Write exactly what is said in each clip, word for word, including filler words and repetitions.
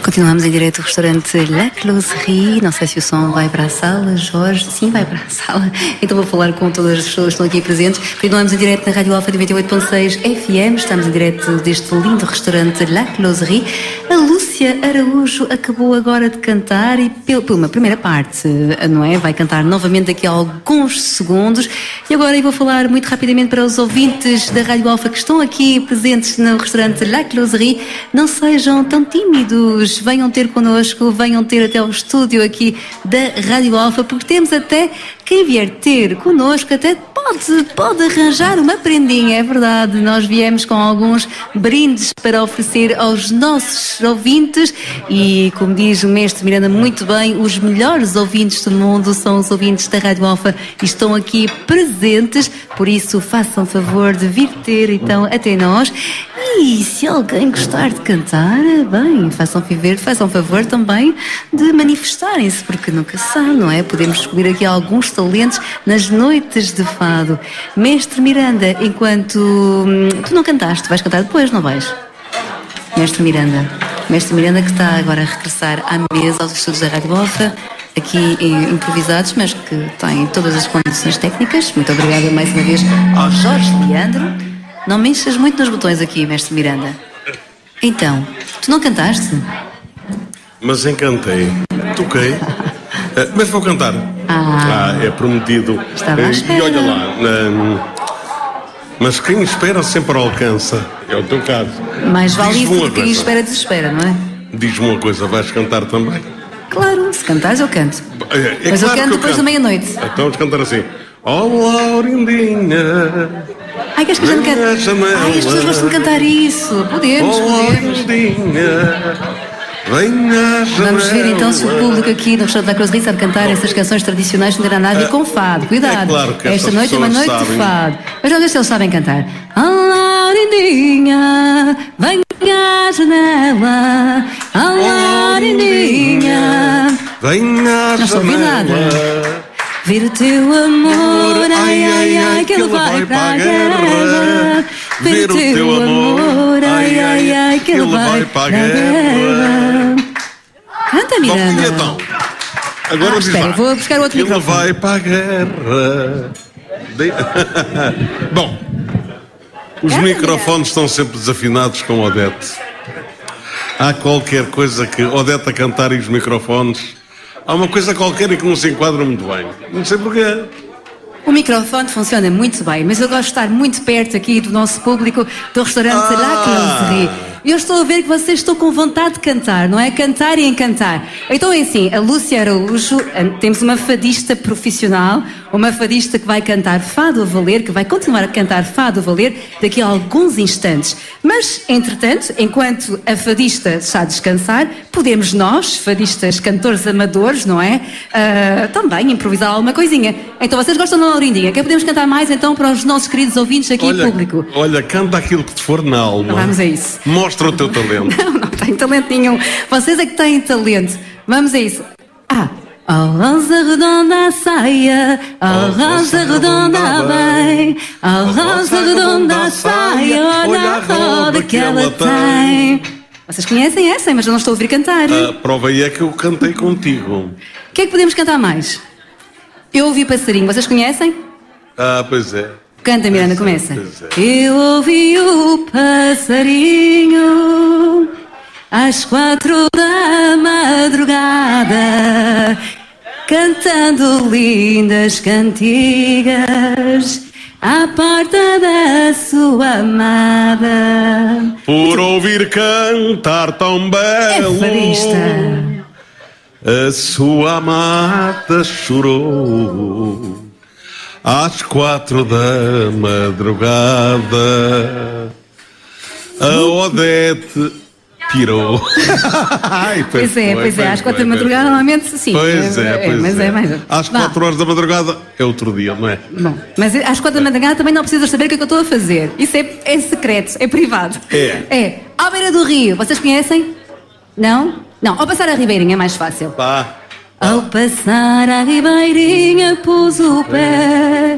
Continuamos em direto do restaurante La Closerie. Não sei se o som vai para a sala, Jorge. Sim, vai para a sala. Então vou falar com todas as pessoas que estão aqui presentes. Continuamos em direto na Rádio Alfa noventa e oito ponto seis F M. Estamos em direto deste lindo restaurante La Closerie. A Lúcia Araújo acabou agora de cantar e por uma primeira parte, não é? Vai cantar novamente daqui a alguns segundos. E agora eu vou falar muito rapidamente para os ouvintes da Rádio Alfa que estão aqui presentes no restaurante La Closerie. Não sejam tão tímidos. Venham ter connosco, venham ter até o estúdio aqui da Rádio Alfa, porque temos até quem vier ter connosco, até pode, pode arranjar uma prendinha, é verdade. Nós viemos com alguns brindes para oferecer aos nossos ouvintes e, como diz o mestre Miranda muito bem, os melhores ouvintes do mundo são os ouvintes da Rádio Alfa e estão aqui presentes, por isso façam favor de vir ter então até nós. E se alguém gostar de cantar, bem, façam favor, façam favor também de manifestarem-se, porque nunca se sabe, não é? Podemos descobrir aqui alguns talentos nas noites de fado. Mestre Miranda, enquanto hum, tu não cantaste, vais cantar depois, não vais? Mestre Miranda, Mestre Miranda que está agora a regressar à mesa, aos estudos da Rádio Alfa, aqui improvisados, mas que tem todas as condições técnicas. Muito obrigada mais uma vez ao Jorge Leandro. Não mexas muito nos botões aqui, Mestre Miranda. Então, tu não cantaste? Mas encantei. Toquei. Mas vou cantar. Ah, ah é prometido. Estava à espera. E olha lá. Um, mas quem espera sempre alcança. É o teu caso. Mais vale isso do que quem espera desespera, não é? Diz-me uma coisa, vais cantar também? Claro, se cantares eu canto. É, é mas claro eu canto eu depois canto. da meia-noite. Então vamos cantar assim. Oh, Laurindinha. Ai, que as pessoas cantam. Ai, as pessoas gostam de cantar isso. Podemos, oh, podemos. Vamos ver então se o público aqui no restaurante da Closerie sabe cantar essas canções tradicionais que não terá nada a ver com fado. Cuidado. É claro que esta noite é uma noite sabem. de fado. Mas vamos ver se eles sabem cantar. Oh, Laurindinha, vem à janela. Oh, Laurindinha, vem à não estou a ouvir nada. Ver o teu amor, ai, ai, ai, que ele vai para a guerra. Ver o teu amor, ai, ai, ai, que ele vai para a guerra. Canta, Miranda. Bom, então, agora ah, espera, vou buscar outro ele microfone. vai para a guerra. De... Bom, os Canta, microfones estão sempre desafinados com Odete. Há qualquer coisa que Odete a cantar e os microfones... Há uma coisa qualquer e que não se enquadra muito bem. Não sei porquê. O microfone funciona muito bem, mas eu gosto de estar muito perto aqui do nosso público do restaurante Ah. La Closerie. E eu estou a ver que vocês estão com vontade de cantar, não é? Cantar e encantar. Então é assim, a Lúcia Araújo, temos uma fadista profissional, uma fadista que vai cantar fado a valer, que vai continuar a cantar fado a valer daqui a alguns instantes. Mas, entretanto, enquanto a fadista está a descansar, podemos nós, fadistas, cantores amadores, não é? Uh, também improvisar alguma coisinha. Então vocês gostam da Laurindinha? Que podemos cantar mais então para os nossos queridos ouvintes aqui Olha, em público? olha, canta aquilo que te for na alma. Vamos a isso. Mostra o teu talento. Não, não tenho talento nenhum. Vocês é que têm talento. Vamos a isso. Ah! A rosa redonda a saia, a rosa redonda bem, a rosa redonda a saia, olha a roda que ela tem. Vocês conhecem essa, mas eu não estou a ouvir cantar. A prova aí é que eu cantei contigo. O que é que podemos cantar mais? Eu ouvi passarinho, vocês conhecem? Ah, pois é. Canta, Miranda, começa. Pois é. Eu ouvi o passarinho às quatro da madrugada, cantando lindas cantigas à porta da sua amada. Por ouvir cantar tão belo, É fadista. a sua amada chorou às quatro da madrugada. A Odete pirou. Ai, Pois é, foi, pois é, foi, às quatro da foi, madrugada foi. normalmente sim. Pois é, pois mas é. é mais. Às Vá. quatro horas da madrugada é outro dia, não é? Bom, mas às quatro da madrugada também não precisas saber o que é que eu estou a fazer. Isso é, é secreto, é privado. É. É. À beira do rio, vocês conhecem? Não? Não, ao passar a Ribeirinha é mais fácil. Tá. Ao passar a Ribeirinha pus o pé,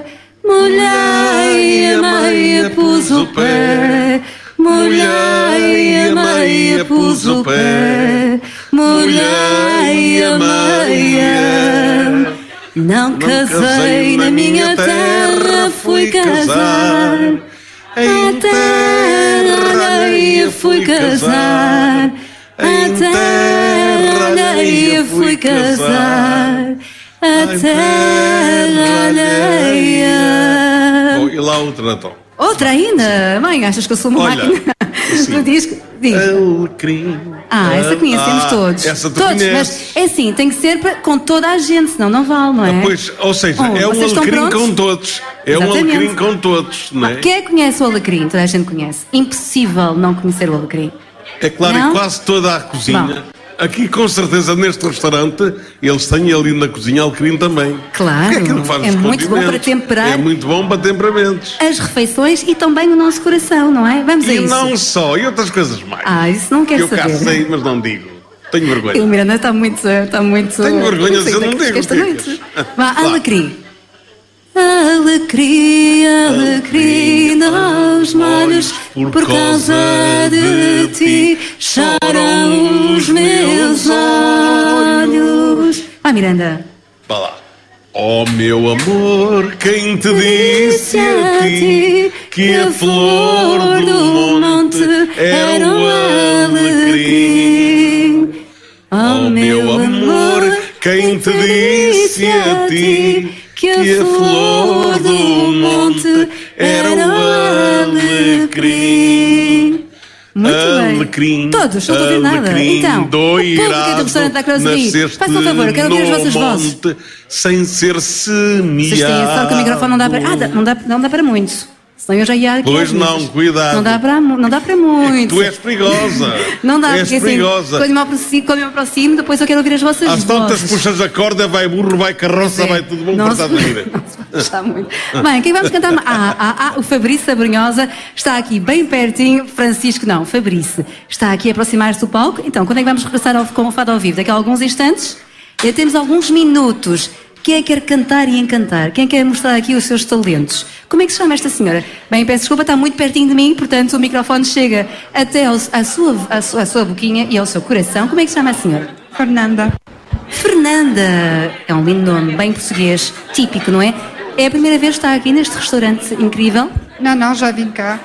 molhei a meia pus o pé, molhei a meia pus o pé, molhei a meia. Não casei na minha terra, fui casar. A terra alheia fui casar. A terra alheia fui casar. A terra alheia. Bom, e lá outra, então. Outra ainda? Mãe, achas que eu sou uma Olha, máquina? assim, Diz, diz. Alecrim. Ah, essa conhecemos ah, todos. Essa tu todos, conheces. mas é assim, tem que ser pra, com toda a gente, senão não vale, não é? Pois, ou seja, Oh, é um vocês estão alecrim prontos? com todos. É Exatamente. um alecrim com todos, não é? Quem é que conhece o alecrim? Toda a gente conhece. Impossível não conhecer o alecrim. É claro, Não? e quase toda a cozinha. Bom. Aqui, com certeza, neste restaurante, eles têm ali na cozinha alecrim também. Claro, Que é aquilo que faz é os muito bom condimentos. para temperar. É muito bom para temperamentos. As refeições e também o nosso coração, não é? Vamos a E isso. não só, e outras coisas mais. Ah, isso não quero Eu cá saber. sei, mas não digo. Tenho vergonha. O Miranda está muito... Está muito Tenho vergonha, sei eu o que é não que digo, esta Ticas. noite. Vá, Vá. alecrim. Alecrim, alecrim, aos molhos, por causa de ti, choram os meus olhos. Ah, Miranda. Vá lá. Oh meu amor, quem te disse a ti que a flor do monte era o alecrim? Oh meu amor, quem te disse a ti que a flor do monte era o alecrim? Muito Alecrim, bem. Todos, não estou a ouvir nada. alecrim Então, o público doirado, do restaurante da Crosby, nasceste façam um favor, eu quero ouvir as vossas no vozes. monte, sem ser semeado. Vocês têm a sorte que o microfone não dá para... Ah, dá- não dá, não dá para muitos. Senão eu já ia aqui Pois às não, vezes. cuidado. Não dá para, mu- não dá para muito. Tu és perigosa. Não dá, és porque assim, perigosa. quando me aproximo, quando me aproximo, depois eu quero ouvir as vossas Às tantas vozes. puxas a corda, vai burro, vai carroça, É. vai tudo bom Não para se- a vida. não se pode puxar muito. Bem, quem vamos cantar? Ah, ah, ah, o Fabrício Abrunhosa está aqui bem pertinho. Francisco, não, Fabrício. Está aqui a aproximar-se do palco. Então, quando é que vamos regressar ao, com o Fado ao Vivo? Daqui a alguns instantes? Já temos alguns minutos. Quem é que quer cantar e encantar? Quem quer mostrar aqui os seus talentos? Como é que se chama esta senhora? Bem, peço desculpa, está muito pertinho de mim, portanto o microfone chega até ao, à, sua, à, sua, à sua boquinha e ao seu coração. Como é que se chama a senhora? Fernanda. Fernanda. É um lindo nome, bem português, típico, não é? É a primeira vez que está aqui neste restaurante incrível. Não, não, já vim cá.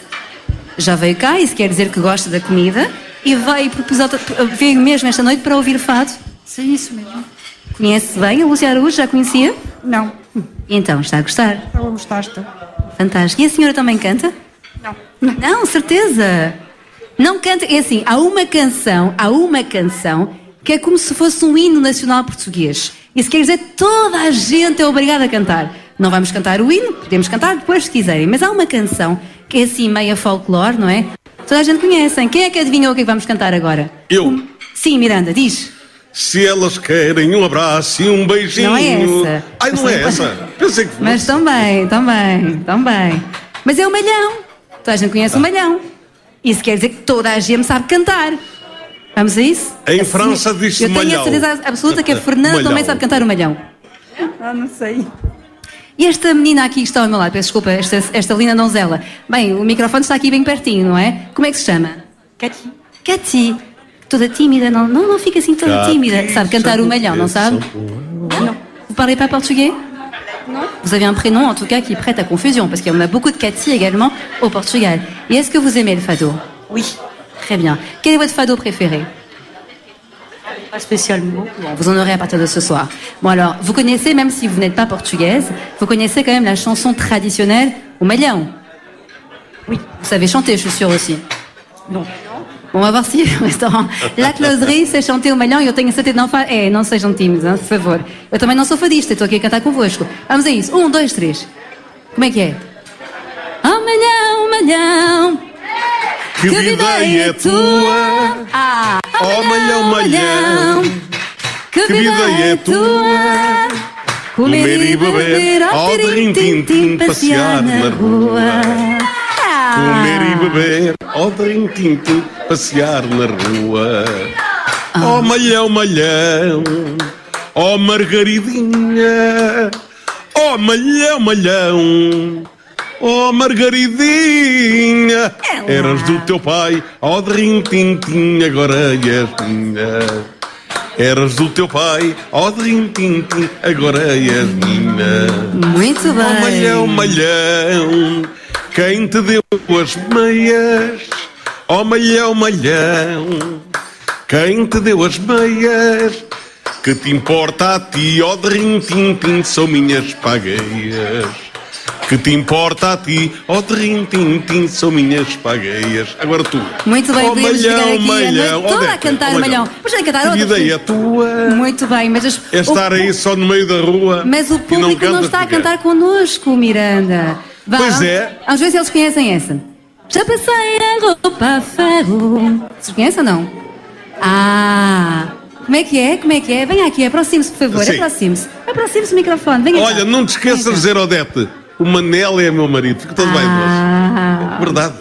Já veio cá, isso quer dizer que gosta da comida. E veio, proposito- veio mesmo esta noite para ouvir fado. Sim, isso mesmo. Conhece bem a Lúcia Araújo? Já conhecia? Não, Então, está a gostar? estava a gostar, estou. Fantástico. E a senhora também canta? Não. Não, certeza. Não canta. É assim, há uma canção, há uma canção que é como se fosse um hino nacional português. Isso quer dizer que toda a gente é obrigada a cantar. Não vamos cantar o hino, podemos cantar depois se quiserem, mas há uma canção que é assim meia folclore, não é? Toda a gente conhece. Quem é que adivinhou o que é que vamos cantar agora? Eu. Sim, Miranda, diz. Se elas querem um abraço e um beijinho. Não é essa. Ai, não é essa. Pensei que fosse. Mas também, também, também. Mas é o Malhão. Toda a gente conhece o Malhão. Isso quer dizer que toda a gente sabe cantar. Vamos a isso? Em Assim, França diz-se Eu tenho Malhão. a certeza absoluta que a Fernanda Malhão. também sabe cantar o Malhão. Ah, não sei. E esta menina aqui que está ao meu lado, peço desculpa, esta, esta linda donzela. Bem, o microfone está aqui bem pertinho, não é? Como é que se chama? Cati. Cati. Toda tímida, não, não, não fica assim toda tímida. Sabe cantar o Malhão, não sabe? Non. Vous parlez pas portugais? Non. Vous avez un prénom, en tout cas, qui prête à confusion, parce qu'on a beaucoup de Cathy également au Portugal. Et est-ce que vous aimez le fado? Oui. Très bien. Quel est votre fado préféré? Pas spécialement. Bon, vous en aurez à partir de ce soir. Bon alors, vous connaissez, même si vous n'êtes pas portugaise, vous connaissez quand même la chanson traditionnelle au Malhão? Oui. Vous savez chanter, je suis sûre aussi. Non. Bon, on va voir si o restaurant La Closerie sait chanter o Malhão e eu tenho certeza. Não, fa... é, não sejam tímidos, hein, por favor. Eu também não sou fadista, estou aqui a cantar convosco. Vamos a isso. Um, dois, três. Como é que é? Oh, Malhão, Malhão, Que vida é tua? Ah, Oh, Malhão, Malhão, que vida é tua? Comer e beber, ao trim-tim-tim, passear na rua. Ah. Comer e beber, ao trim-tim-tim, passear na rua. Oh, Malhão, Malhão, oh, Margaridinha, oh, Malhão, Malhão, Oh, Margaridinha, eras do teu pai, ó de rim-tim-tim, agora és minha. Eras do teu pai, ó de rim-tim-tim, agora és minha. Muito bem. Oh, malhão, malhão, quem te deu as meias? Oh, malhão, malhão, quem te deu as meias? Que te importa a ti, ó de rim-tim-tim, são minhas pagueias. Que te importa a ti, ó de rim-tim-tim, são minhas pagueias. Agora tu. Muito bem, oh, podemos malhão, ficar aqui malhão, a noite toda a cantar oh, malhão. Mas vai cantar que outra. vida é a tua? Muito bem, mas as, É estar o, aí só no meio da rua. mas o e público não, não, cantas está a porque- cantar connosco, Miranda. Vá, Pois é. Vamos ver se eles conhecem essa. Já passei a roupa a ferro. Vocês conhecem ou não? Ah, como é que é? Como é que é? Venha aqui, aproxime-se, por favor. Sim. Aproxime-se. Aproxime-se do microfone. Venha cá. Olha, não te esqueças de Venha cá. dizer, Odete, o Manel é meu marido. Fica todo bem, Ah. moço. Verdade.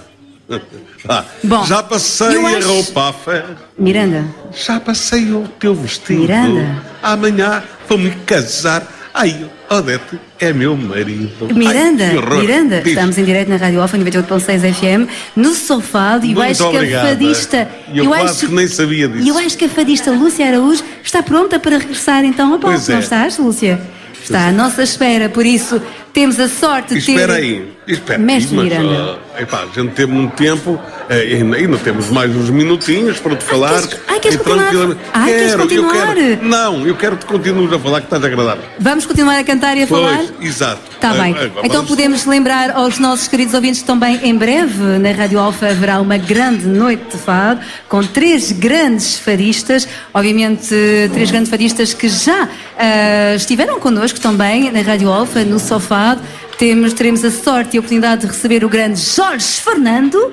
Ah, Bom, já passei eu a acho- roupa a ferro. Miranda, Já passei o teu vestido. Miranda. Amanhã vou-me casar. Ai, Odete é meu marido. Miranda, Ai, que horror. Miranda, Diz. estamos em direto na Rádio Alfa noventa e oito ponto seis F M, no sofá, e eu Muito acho que obrigada. a fadista. Eu quase que nem sabia disso. E eu acho que a fadista Lúcia Araújo está pronta para regressar então ao palco. Pois é. Não estás, Lúcia? Está à nossa espera, por isso temos a sorte de ter. Espera aí, espera aí, Mestre mas, Miranda. ah, epá, a gente teve muito tempo, eh, ainda, ainda temos mais uns minutinhos para te falar. queres- ai, queres e continuar? tranquilamente- Ai, queres quero, continuar? Eu quero, não, eu quero que continues a falar, que estás agradável. Vamos continuar a cantar e a falar? Pois, exato. Está Ah, bem. ah, Então vamos- podemos lembrar aos nossos queridos ouvintes que também em breve na Rádio Alfa haverá uma grande noite de fado com três grandes fadistas, obviamente três grandes fadistas que já ah, estiveram connosco também na Rádio Alfa, no Sofado. Temos, teremos a sorte e a oportunidade de receber o grande Jorge Fernando,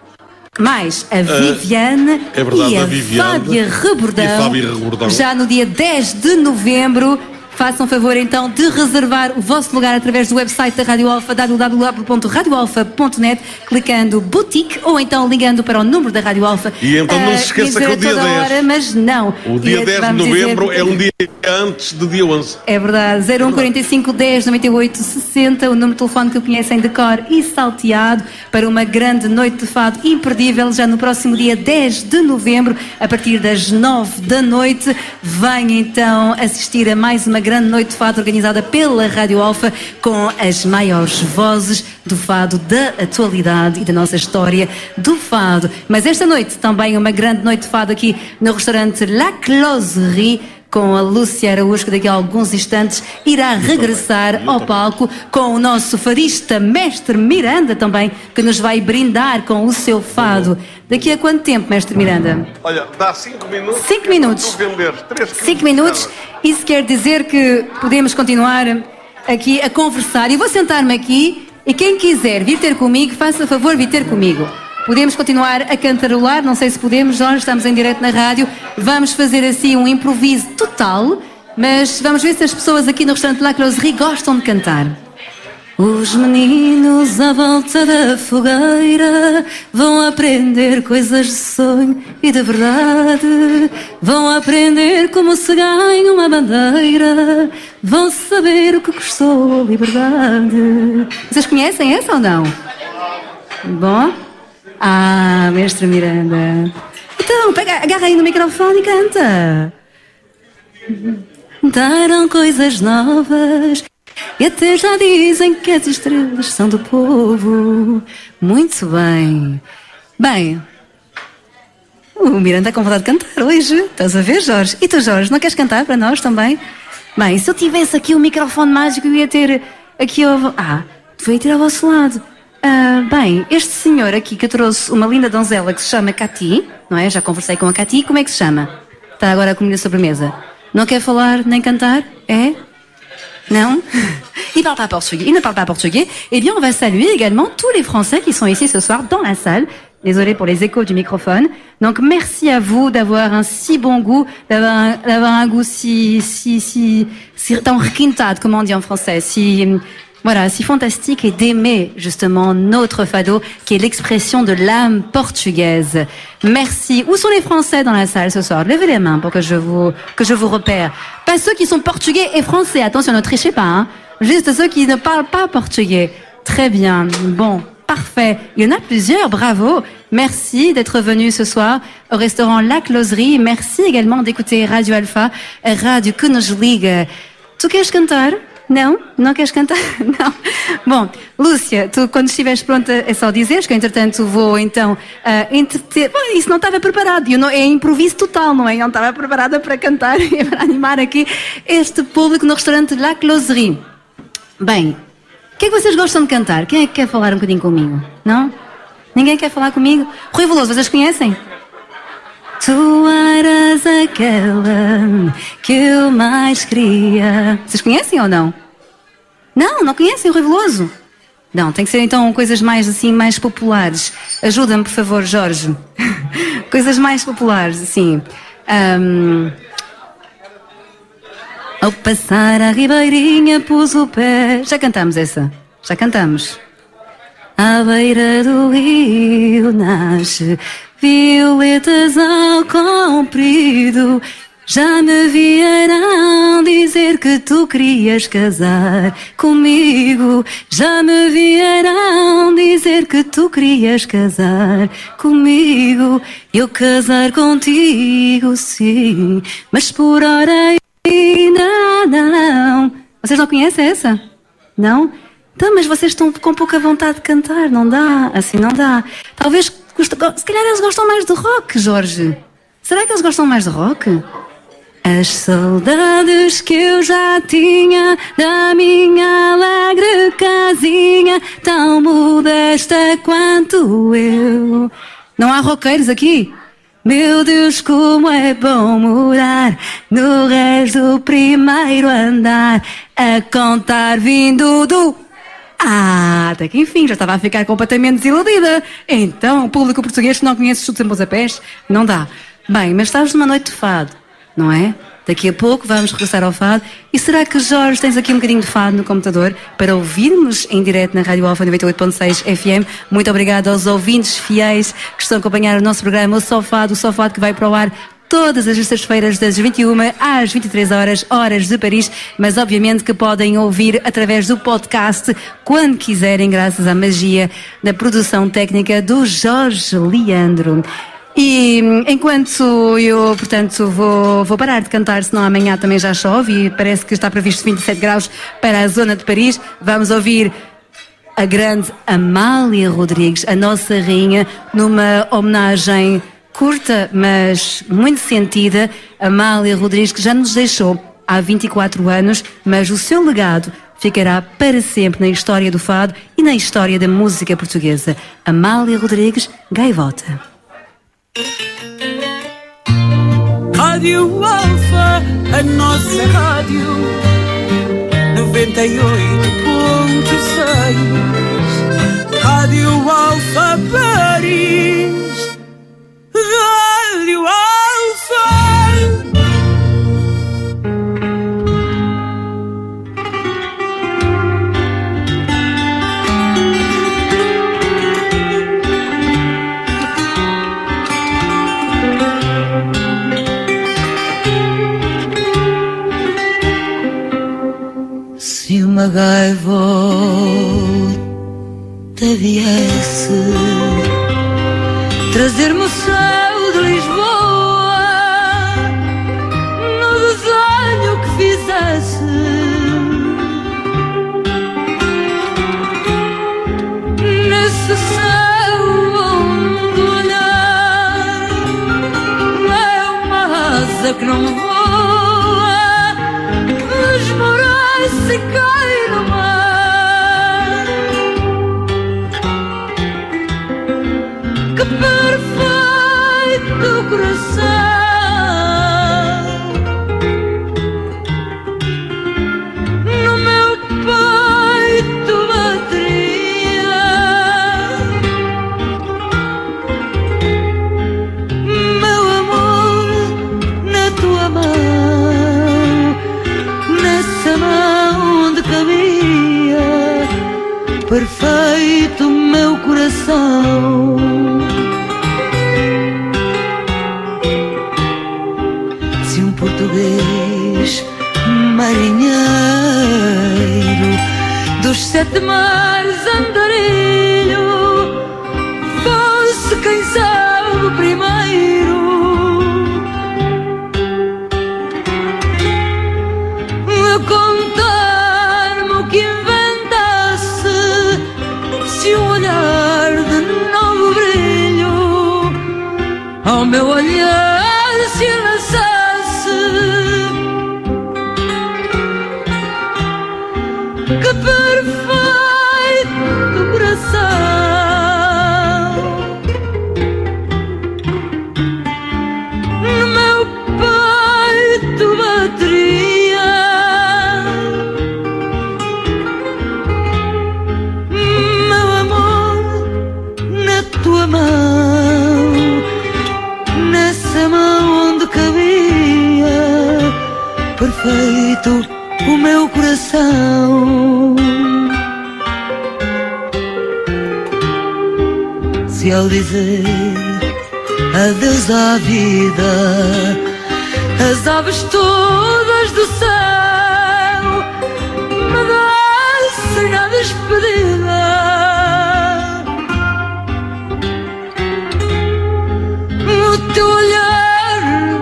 mais a Viviane é verdade, e a, a Viviane Fábia Rebordão, e a Fábia Rebordão. já no dia dez de novembro. Façam favor então de reservar o vosso lugar através do website da Rádio Alfa, w w w ponto radio alfa ponto net, clicando boutique ou então ligando para o número da Rádio Alfa. E então não se Ah, esqueça quer que o dizer, dia a toda dez hora, mas não. O dia E, dez de vamos dizer- novembro é um dia antes do dia onze. É verdade, zero um quarenta e cinco, dez, noventa e oito, sessenta, o número de telefone que conhecem de cor e salteado para uma grande noite de fado imperdível, já no próximo dia dez de novembro, a partir das nove da noite. Venha então assistir a mais uma grande noite de fado organizada pela Rádio Alfa com as maiores vozes do fado da atualidade e da nossa história do fado. Mas esta noite também uma grande noite de fado aqui no restaurante La Closerie, com a Lúcia Araújo, que daqui a alguns instantes irá regressar ao palco com o nosso fadista mestre Miranda também, que nos vai brindar com o seu fado. Daqui a quanto tempo, mestre Miranda? Olha, dá cinco minutos. Cinco minutos. Tu venderes três quilos Cinco de minutos. cada. Isso quer dizer que podemos continuar aqui a conversar. Eu vou sentar-me aqui e quem quiser vir ter comigo, faça favor vir ter comigo. Podemos continuar a cantarolar, não sei se podemos, nós estamos em direto na rádio. Vamos fazer assim um improviso total, mas vamos ver se as pessoas aqui no restaurante La Closerie gostam de cantar. Os meninos à volta da fogueira vão aprender coisas de sonho e de verdade. Vão aprender como se ganha uma bandeira. Vão saber o que custou a liberdade. Vocês conhecem essa ou não? Bom? Ah, mestre Miranda. Então, pega, agarra aí no microfone e canta. Deram coisas novas e até já dizem que as estrelas são do povo. Muito bem. Bem, o Miranda está com vontade de cantar hoje. Estás a ver, Jorge? E tu, Jorge, não queres cantar para nós também? Bem, se eu tivesse aqui um microfone mágico, eu ia ter aqui ao... Ah, devia ter ao vosso lado. Ah, bem, este senhor aqui que eu trouxe uma linda donzela que se chama Cati, não é? Já conversei com a Cati. Como é que se chama? Está agora a comer sobremesa. Não quer falar nem cantar? É? Non? Il parle pas portugais. Il ne parle pas portugais. Eh bien, on va saluer également tous les Français qui sont ici ce soir dans la salle. Désolé pour les échos du microphone. Donc, merci à vous d'avoir un si bon goût, d'avoir un, d'avoir un goût si, si, si, si, tão requintado, comme on dit en français, si, voilà, si fantastique, et d'aimer justement notre fado, qui est l'expression de l'âme portugaise. Merci. Où sont les Français dans la salle ce soir? Levez les mains pour que je vous, que je vous repère. Pas ceux qui sont portugais et français. Attention, ne trichez pas, hein. Juste ceux qui ne parlent pas portugais. Très bien. Bon, parfait. Il y en a plusieurs, bravo. Merci d'être venu ce soir au restaurant La Closerie. Merci également d'écouter Radio Alfa, a rádio que nos liga. Tu queres cantar? Não? Não queres cantar? Não. Bom, Lúcia, tu quando estiveres pronta é só dizeres que eu entretanto vou então uh, entreter... Bom, isso não estava preparado, eu não... é improviso total, não é? Eu não estava preparada para cantar e para animar aqui este público no restaurante La Closerie. Bem, o que é que vocês gostam de cantar? Quem é que quer falar um bocadinho comigo? Não? Ninguém quer falar comigo? Rui Veloso, vocês conhecem? Tu eras aquela que eu mais queria. Vocês conhecem ou não? Não, não conhecem o Rui Veloso? Não, tem que ser então coisas mais assim, mais populares. Ajuda-me, por favor, Jorge. Coisas mais populares, assim. Um... Ao passar a ribeirinha pus o pé... Já cantamos essa? Já cantamos. À beira do rio nasce violetas ao comprido. Já me vieram dizer que tu querias casar comigo. Já me vieram dizer que tu querias casar comigo. Eu casar contigo, sim, mas por hora ainda não. Vocês não conhecem essa? Não? Então, mas vocês estão com pouca vontade de cantar, não dá? Assim não dá. Talvez, se calhar eles gostam mais de rock, Jorge. Será que eles gostam mais de rock? As saudades que eu já tinha da minha alegre casinha, tão modesta quanto eu. Não há roqueiros aqui? Meu Deus, como é bom morar no resto do primeiro andar, a contar vindo do... Ah, até que enfim, já estava a ficar completamente desiludida. Então, o público português que não conhece os chutes em Busapés, não dá. Bem, mas estás numa noite de fado, não é? Daqui a pouco vamos regressar ao fado. E será que, Jorge, tens aqui um bocadinho de fado no computador para ouvirmos em direto na Rádio Alfa noventa e oito ponto seis F M? Muito obrigada aos ouvintes fiéis que estão a acompanhar o nosso programa, o Só Fado, o Só Fado que vai para o ar todas as sextas-feiras das vinte e uma às vinte e três horas, horas de Paris, mas obviamente que podem ouvir através do podcast quando quiserem, graças à magia da produção técnica do Jorge Leandro. E enquanto eu, portanto, vou, vou parar de cantar, senão amanhã também já chove e parece que está previsto vinte e sete graus para a zona de Paris, vamos ouvir a grande Amália Rodrigues, a nossa rainha, numa homenagem curta, mas muito sentida. Amália Rodrigues, que já nos deixou há vinte e quatro anos, mas o seu legado ficará para sempre na história do fado e na história da música portuguesa. Amália Rodrigues, Gaivota. Rádio Alfa, a nossa rádio, noventa e oito ponto seis. Rádio Alfa Paris, Rádio Alfa. Se uma gaivota viesse trazer-me o céu de Lisboa, no desenho que fizesse, nesse céu onde olhar é uma asa que não voa, esmorece e cai no mar. Que perfeito coração, no meu peito bateria. Meu amor, na tua mão, nessa mão onde cabia perfeito meu coração. Se um português marinheiro dos sete mares andarilho, fosse quem sabe primeiro a contar-me o que inventasse, se um olhar de novo brilho ao meu olhar se lançasse. Que perfeito coração no meu peito bateria, meu amor, na tua mão, nessa mão onde cabia perfeito o meu coração. Se ao dizer adeus à vida, as aves todas do céu me dessem a despedida, o teu olhar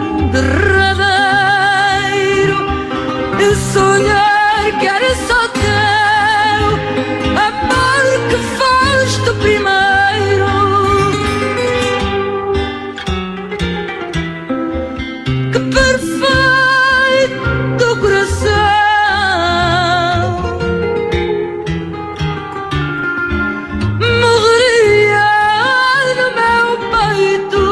derradeiro, esse olhar que era só teu, amor que foste o primeiro, que perfeito coração morreria no meu peito,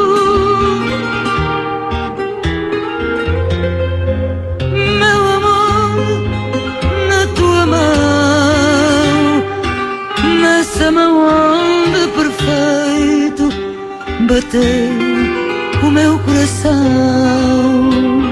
meu amor, na tua mão, nessa mão onde perfeito bateu o meu coração.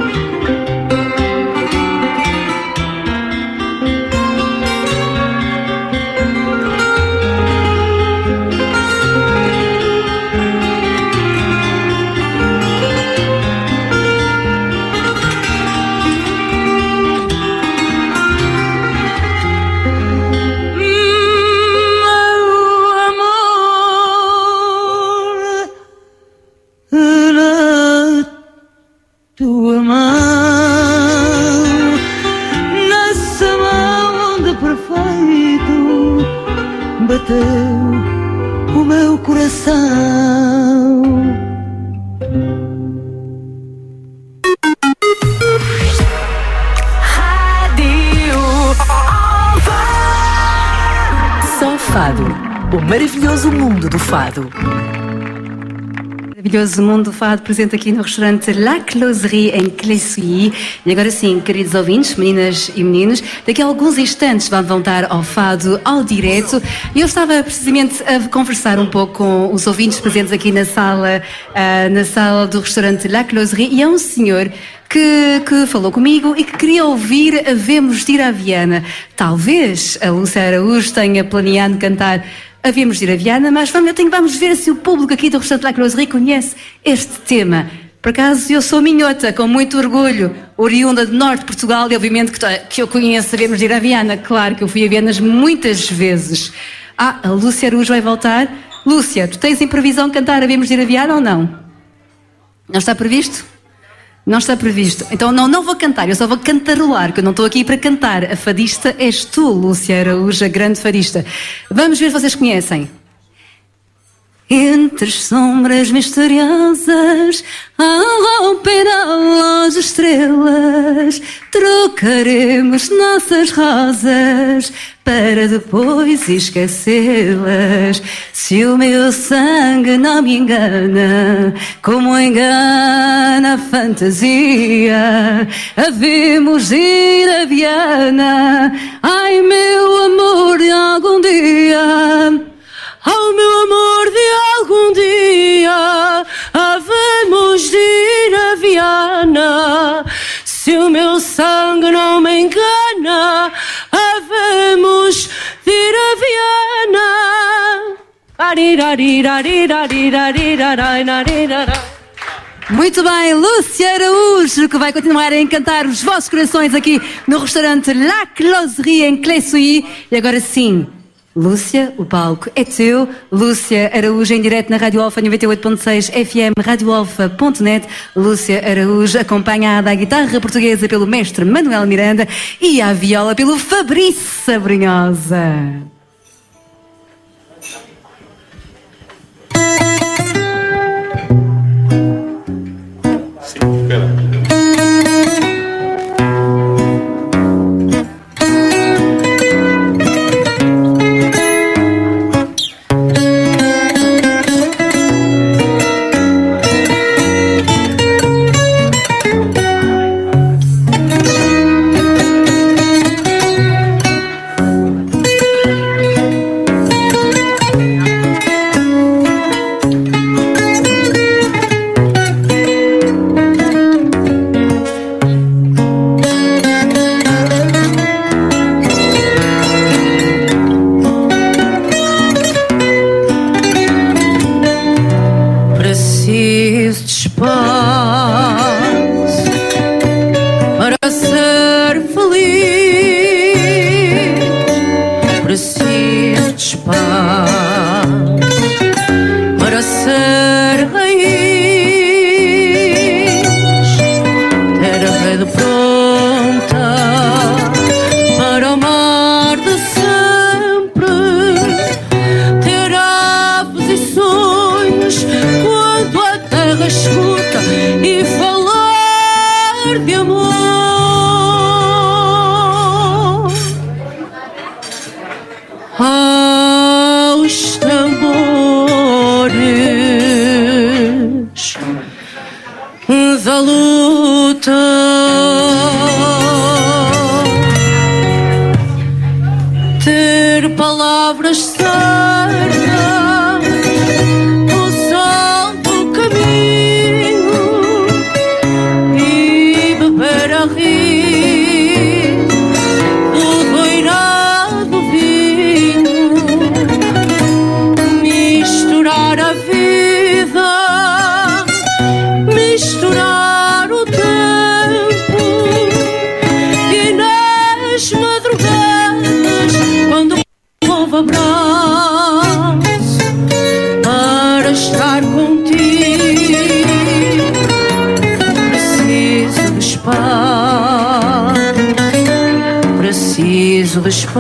Tua mão, nessa mão onde perfeito bateu o meu coração. Rádio Só Fado, o maravilhoso mundo do fado. Maravilhoso mundo do fado presente aqui no restaurante La Closerie em Clé-Souilly. E agora sim, queridos ouvintes, meninas e meninos, daqui a alguns instantes vão estar ao fado ao direto. E eu estava precisamente a conversar um pouco com os ouvintes presentes aqui na sala, uh, na sala do restaurante La Closerie, e há um senhor que, que falou comigo e que queria ouvir Havemos de ir à Viana. Talvez a Lúcia Araújo tenha planeado cantar Havemos de ir a Viana, mas vamos, eu tenho, vamos ver se o público aqui do restaurante La Closerie conhece este tema. Por acaso, eu sou minhota, com muito orgulho, oriunda de Norte de Portugal, e obviamente que, que eu conheço Havemos de ir a Viana. Claro que eu fui a Vianas muitas vezes. Ah, a Lúcia Araújo vai voltar. Lúcia, tu tens em previsão cantar Havemos de ir a Viana ou não? Não está previsto? Não está previsto. Então não, não vou cantar, eu só vou cantarolar, porque eu não estou aqui para cantar. A fadista és tu, Lúcia Araújo, a grande fadista. Vamos ver se vocês conhecem. Entre as sombras misteriosas, ao romper as estrelas, trocaremos nossas rosas para depois esquecê-las. Se o meu sangue não me engana, como engana a fantasia, havemos de ir a Viana. Ai, meu amor de algum dia, oh, meu amor de algum dia, havemos de ir a Viana. Se o meu sangue não me engana, havemos de ir a Viana. Muito bem, Lúcia Araújo. luxo que vai continuar a encantar os vossos corações aqui no restaurante La Closerie em Clé-Souilly. E agora sim, Lúcia, o palco é teu. Lúcia Araújo em direto na Rádio Alfa noventa e oito ponto seis F M, rádio alfa ponto net. Lúcia Araújo acompanhada à guitarra portuguesa pelo mestre Manuel Miranda e à viola pelo Fabrício Brunhosa. Preciso de espaço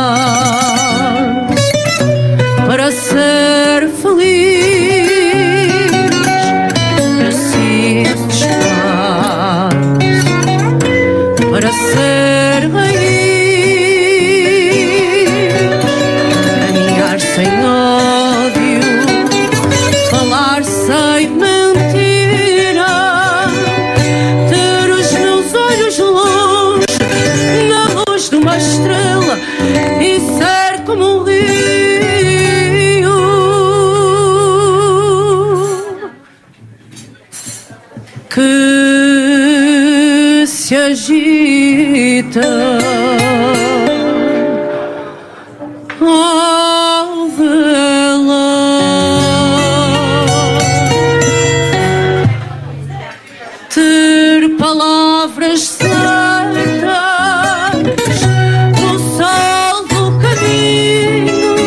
para ser feliz. Preciso de espaço para ser raiz. Caminhar sem ódio, falar sem mentira, ter os meus olhos longe na luz de uma estrela e ser como um rio que se agita ao velar. Ter palavras certas, o sol do caminho,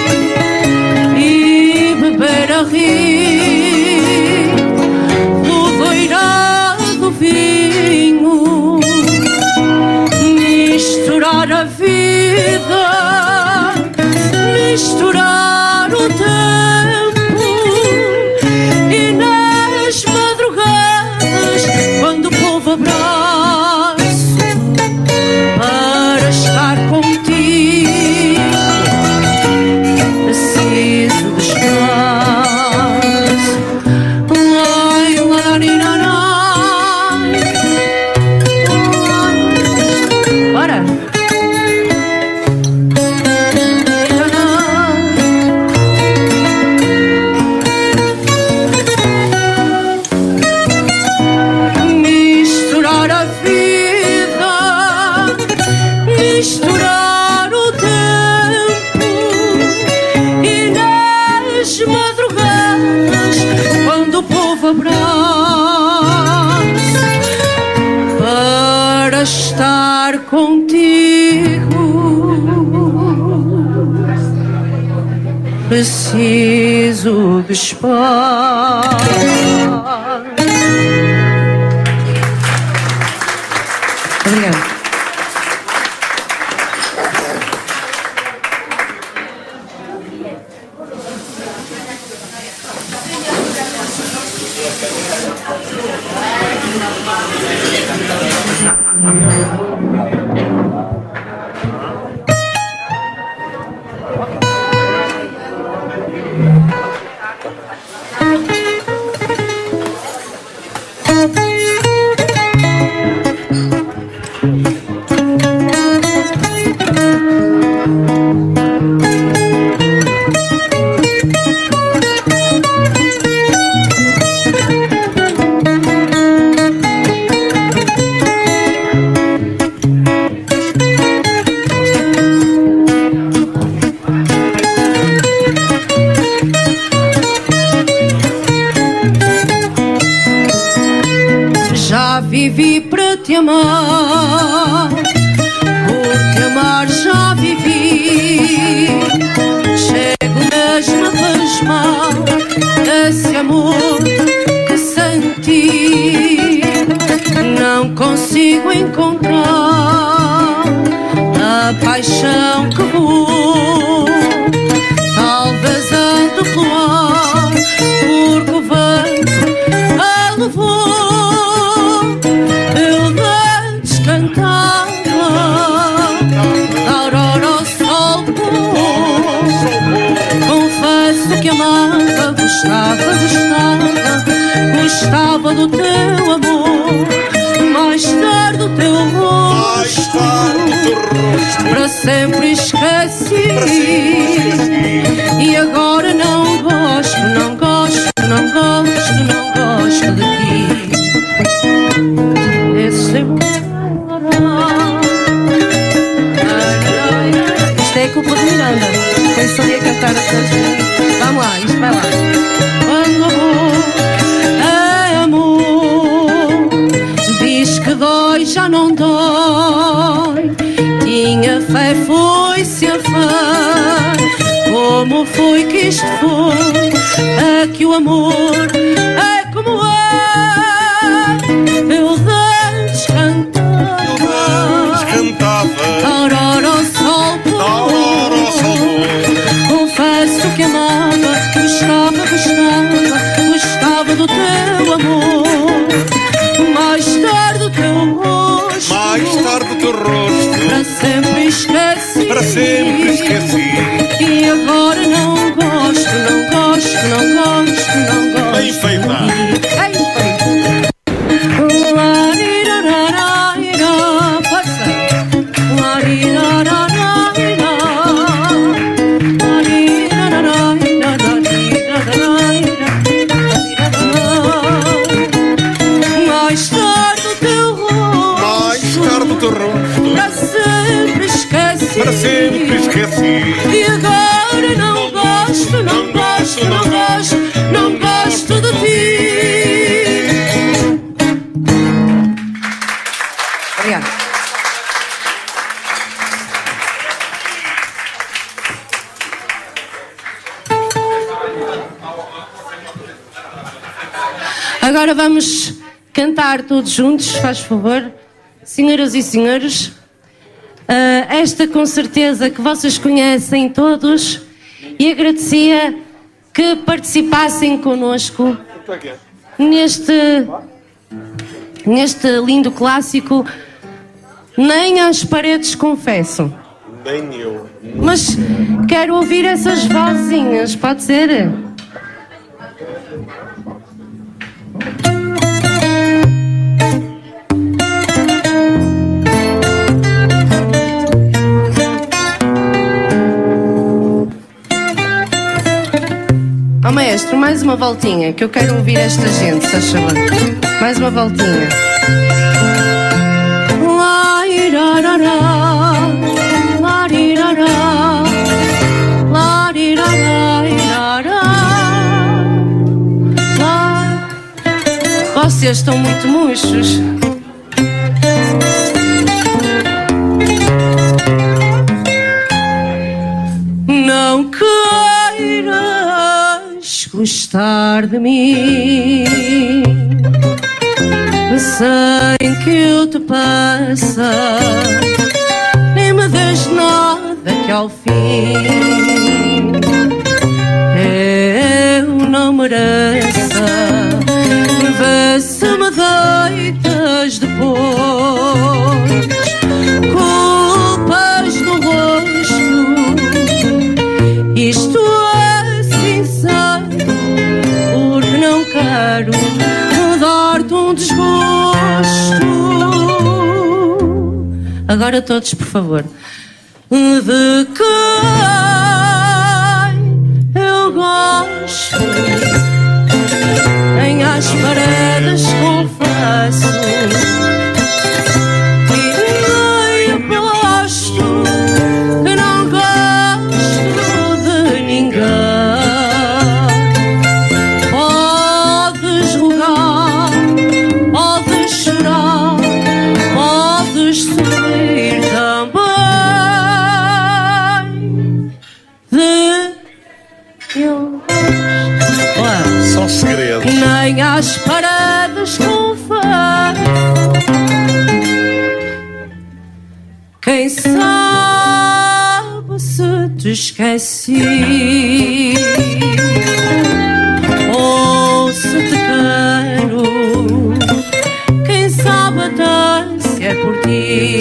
e beber a rir do doirado vinho. Misturar a vida, misturar o tempo, e nas madrugadas, quando o povo abraça preciso de espaço. Obrigada. Vivi para te amar, por te amar já vivi. Chego mesmo a pasmar esse amor que senti. Não consigo encontrar a paixão que vou. Talvez ando pelo ar, porque o vento a levou. Que amava, gostava, gostava, gostava do teu amor, mais tarde do teu rosto, para sempre esqueci, e agora não gosto, não gosto, não gosto, não gosto de ti. Esse isto é culpa de Miranda, pensou em cantar a canção. Vamos lá, isto vai lá. Quando amor é amor, diz que dói, já não dói. Tinha fé, foi-se a fé. Como foi que isto foi? É que o amor é como é. Eu antes cantava, eu antes cantava. Aurora ao sol, Aurora ao sol. Confesso que amava, gostava, gostava, gostava do teu amor. Mais tarde o teu rosto, mais tarde o teu rosto, para sempre esqueci, para sempre esqueci. E agora não gosto, não gosto, não gosto, não gosto. Bem feita. Bem feita. Força. Para sempre esqueci, para sempre esqueci. E agora não gosto, não gosto, não gosto, não gosto de ti. Obrigada. Agora vamos cantar todos juntos, faz favor. Senhoras e senhores, uh, esta com certeza que vocês conhecem todos, e agradecia que participassem connosco neste, neste lindo clássico. Nem às paredes confesso. Nem eu. Mas quero ouvir essas vozinhas, pode ser? Ó oh, maestro, mais uma voltinha, que eu quero ouvir esta gente, se faz favor. Mais uma voltinha. La irarará, la irarará, la irarará, irará, la... Vocês estão muito murchos. Não queira cuidar de mim, sem que eu te peça, nem me des nada que ao fim eu não mereça. Vê se me deitas depois culpas no rosto. Isto é sincero, porque não quero dar-te um desgosto. Agora todos, por favor. De quem eu gosto, nem às paredes confesso, e nem aposto que não gosto de ninguém. Podes rogar, podes chorar, podes sorrir também. De eu gosto. Só segredos. Nem às paredes confesso. Quem sabe se te esqueci ou se te quero. Quem sabe até se é por ti,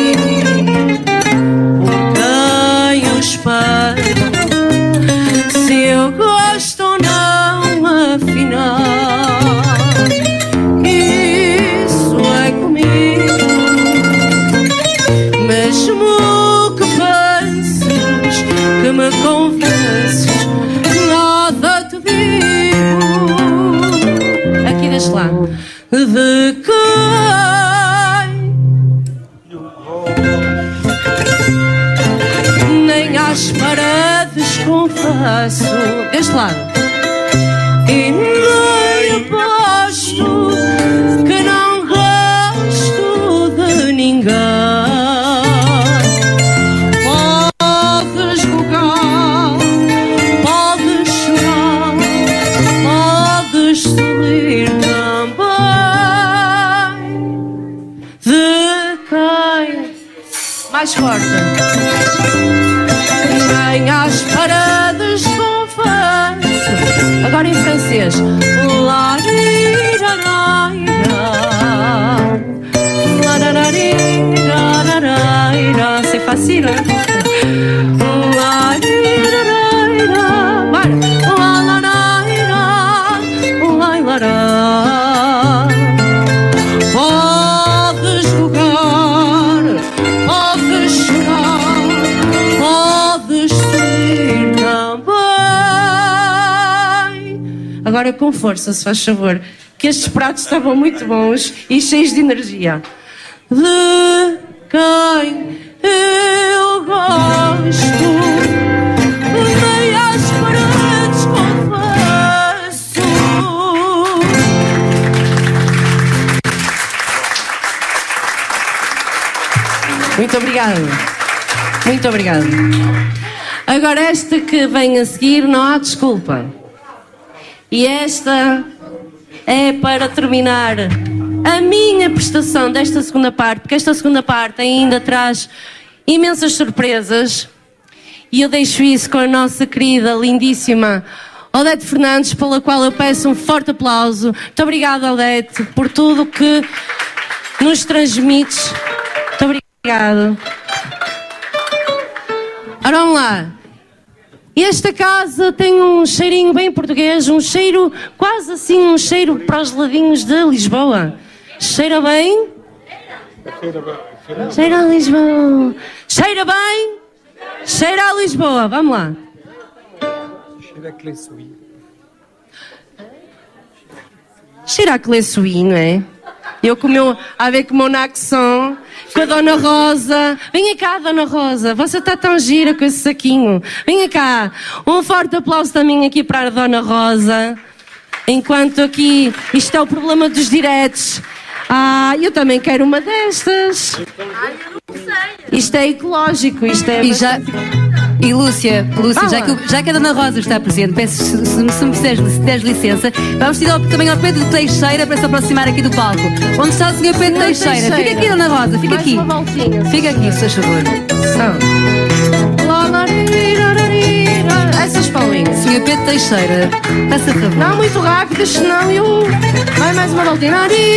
por quem eu espero. Se eu gosto ou não, afinal, isso é comigo. Mesmo que penses, que me convences, nada te digo. Aqui deste lado. De quem nem às paredes confesso. Deste lado. E nem aposto que não gosto de ninguém. Podes rogar, podes chorar, podes sorrir também. De quem? Mais forte. Nem às paredes confesso. Agora em francês. C'est facile, hein? Podes rogar, podes chorar, podes sorrir também. Agora com força, se faz favor, que estes pratos estavam muito bons e cheios de energia. De quem eu gosto, nem às paredes confesso. Muito obrigado. Muito obrigado. Agora esta que vem a seguir não há desculpa. E esta é para terminar a minha prestação desta segunda parte, porque esta segunda parte ainda traz imensas surpresas e eu deixo isso com a nossa querida, lindíssima Odete Fernandes, pela qual eu peço um forte aplauso. Muito obrigada, Odete, por tudo que nos transmites. Muito obrigada. Ora, vamos lá. Esta casa tem um cheirinho bem português, um cheiro quase assim, um cheiro para os ladinhos de Lisboa. Cheira bem? Cheira bem. Cheira a Lisboa. Cheira bem? Cheira a Lisboa. Vamos lá. Cheira a Clessuí. Cheira a Clessuí, não é? Eu com o meu, a ver com o meu naxon, com a Dona Rosa. Venha cá, Dona Rosa, você está tão gira com esse saquinho. Venha cá. Um forte aplauso também aqui para a Dona Rosa. Enquanto aqui, isto é o problema dos diretos. Ah, eu também quero uma destas. Ai, eu não sei. Isto é ecológico, isto é... E já, E Lúcia, Lúcia já, que, já que a Dona Rosa está presente, peço se, se, se me fizeres, se deres licença, vamos tirar também ao Pedro Teixeira para se aproximar aqui do palco. Onde está o senhor Pedro senhor Teixeira? Teixeira? Fica aqui, Dona Rosa, fica mais aqui. Uma voltinha, fica aqui, se faz favor. Essas palminhas. senhor Pedro Teixeira, faça favor. Não muito rápido, senão eu. Vai mais uma voltinha.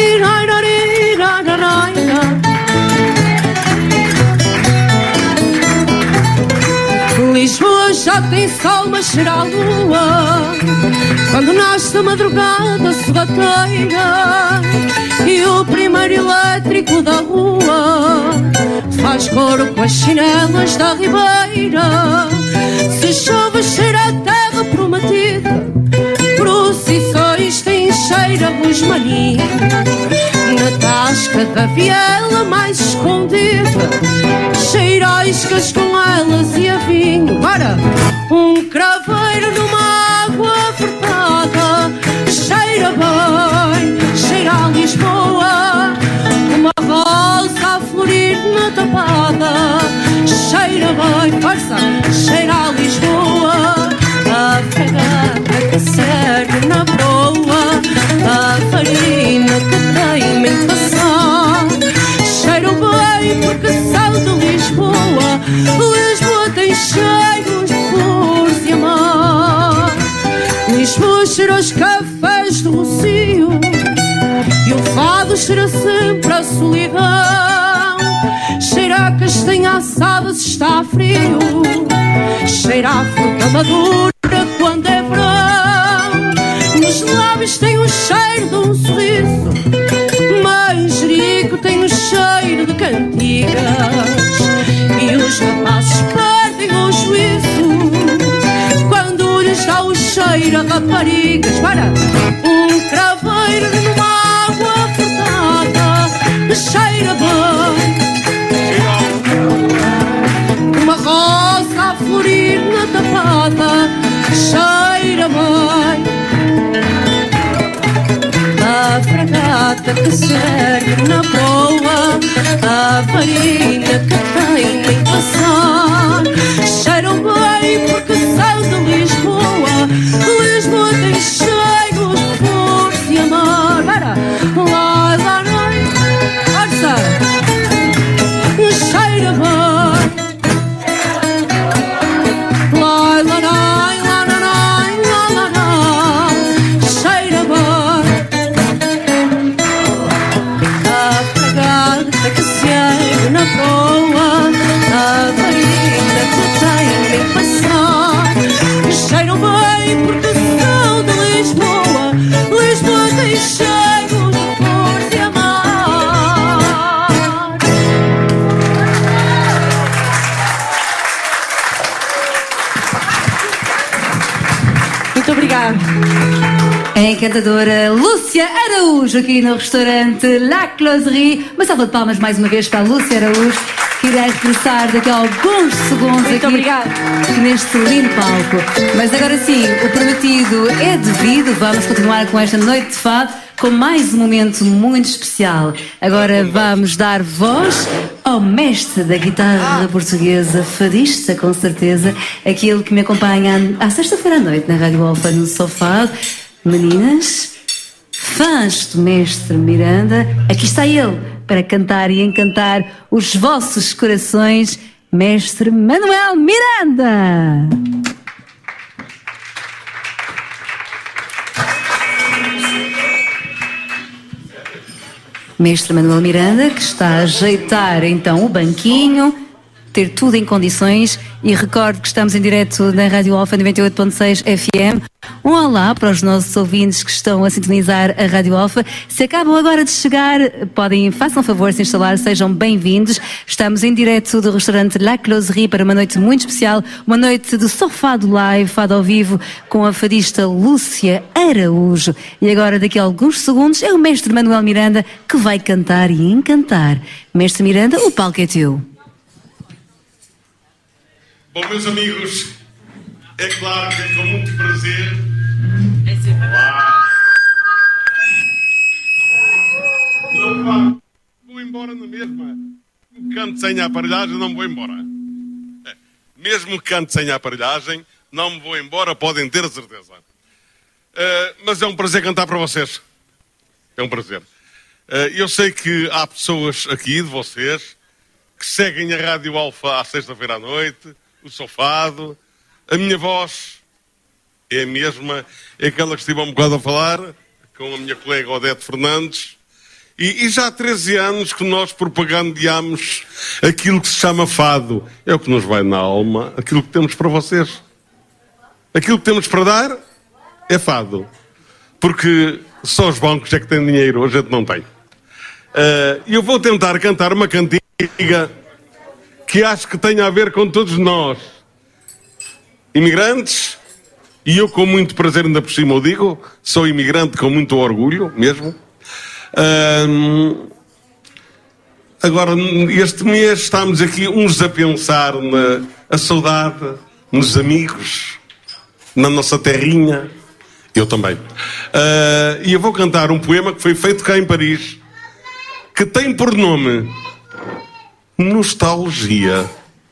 Lisboa já tem sol, mas será lua quando nasce a madrugada sorrateira e o primeiro elétrico da rua faz coro com as chinelas da ribeira. Se chove, cheira a terra prometida, procissões têm cheiro a rosmaninho. Na tasca da viela mais escondida, cheira iscas com elas e a vinho. Bora! Um craveiro numa água furtada, cheira bem, cheira a Lisboa. Uma rosa a florir na tapada, cheira bem, força, cheira a Lisboa. A fragata que serve na proa, a farina que tem em passar, cheiram bem porque são de Lisboa. Lisboa tem cheiros de flores e amar. Lisboa cheira os cafés do Rocio e o fado cheira sempre a solidão. Cheira a castanha assada se está frio, cheira a fruta madura quando é verão. Nos lábios tem o cheiro de um sorriso, manjerico tem o cheiro de cantigas e os rapazes perdem o juízo quando lhes dá o cheiro a raparigas. Para! Um craveiro numa água furtada, cheira bem. Uma rosa a florir na tapada, cheira bem. A fragata que serve na proa, a farina que tem em passar, cheiram bem porque são de Lisboa. Lisboa tem cheiros de flores e amor. Para! Lá, lá, lá, força! Cheira bem. Lá, lá, lá, lá, lá, lá, lá, lá, cheira bem. A fragata que se ergue na proa, a farina que tem em passar, cheiram bem porque são de Lisboa. Lisboa tem cheiros de flores e amar. Muito obrigada. A encantadora Lúcia Araújo aqui no restaurante La Closerie. Uma salva de palmas mais uma vez para a Lúcia Araújo, que irá regressar daqui a alguns segundos. Muito aqui, obrigada. aqui neste lindo palco. Mas agora sim, o prometido é devido. Vamos continuar com esta noite de fado com mais um momento muito especial. Agora vamos dar voz ao mestre da guitarra portuguesa, fadista com certeza, aquele que me acompanha à sexta-feira à noite na Rádio Alfa no Sofá. Meninas, fãs do mestre Miranda, aqui está ele para cantar e encantar os vossos corações, mestre Manuel Miranda. Mestre Manuel Miranda, que está a ajeitar então o banquinho, ter tudo em condições, e recordo que estamos em direto na Rádio Alfa noventa e oito ponto seis F M. Um olá para os nossos ouvintes que estão a sintonizar a Rádio Alfa. Se acabam agora de chegar, podem, façam favor de se instalar, sejam bem-vindos. Estamos em direto do restaurante La Closerie para uma noite muito especial, uma noite de sofado live, fado ao vivo, com a fadista Lúcia Araújo. E agora, daqui a alguns segundos, é o mestre Manuel Miranda que vai cantar e encantar. Mestre Miranda, o palco é teu. Bom, meus amigos, é claro que é com muito prazer. Olá. Não, pá, vou embora na mesma. Um canto sem a aparelhagem, não vou embora. É. mesmo que cante sem a aparelhagem, não me vou embora, podem ter a certeza. Uh, mas é um prazer cantar para vocês. É um prazer. Uh, eu sei que há pessoas aqui, de vocês, que seguem a Rádio Alfa à sexta-feira à noite, o Sofado. A minha voz é a mesma, é aquela que estive há um bocado a falar, com a minha colega Odete Fernandes. E, e já há treze anos que nós propagandeamos aquilo que se chama fado. É o que nos vai na alma, aquilo que temos para vocês. Aquilo que temos para dar é fado. Porque só os bancos é que têm dinheiro, a gente não tem. E uh, eu vou tentar cantar uma cantiga que acho que tem a ver com todos nós. Imigrantes, e eu com muito prazer ainda por cima o digo, sou imigrante com muito orgulho mesmo. Uh, agora, este mês estamos aqui uns a pensar na a saudade, nos amigos, na nossa terrinha. Eu também. Uh, e eu vou cantar um poema que foi feito cá em Paris, que tem por nome Nostalgia.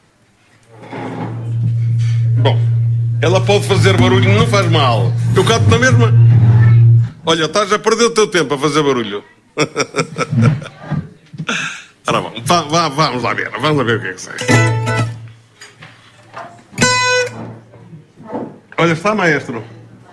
Bom, ela pode fazer barulho, não faz mal. Eu canto na mesma. Olha, estás a perder o teu tempo a fazer barulho. Ora, vamos, vá, vamos lá ver, vamos lá ver o que é que sai. Olha, está, maestro.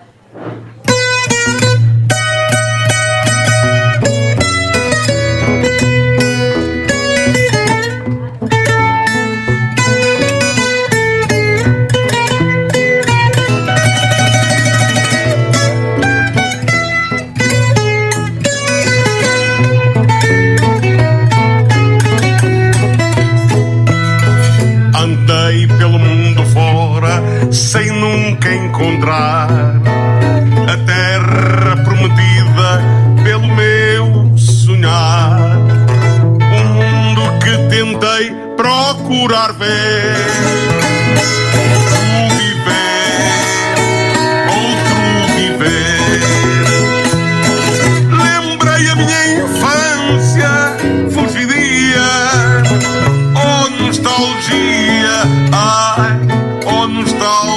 Sem nunca encontrar a terra prometida pelo meu sonhar, o mundo que tentei procurar ver, outro viver, outro viver. Lembrei a minha infância fugidia, oh nostalgia, ai, oh nostalgia.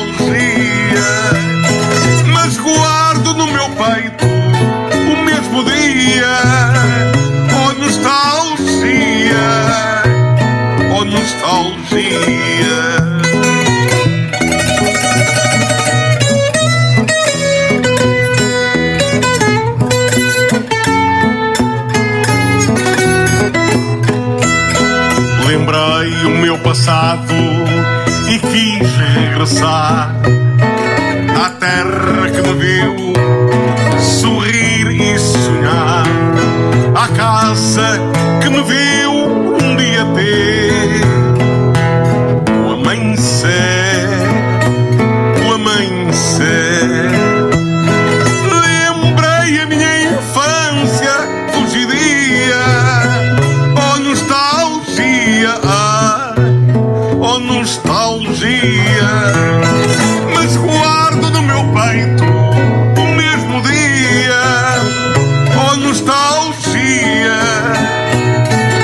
Mas guardo no meu peito o mesmo dia, oh nostalgia, oh nostalgia. Lembrei o meu passado e quis regressar à terra que me viu sorrir e sonhar, à casa que me viu um dia ter o amanhecer, o amanhecer. Lembrei a minha infância fugidia, oh nostalgia, ah, oh nostalgia. Mas guardo no meu peito o mesmo dia, oh nostalgia,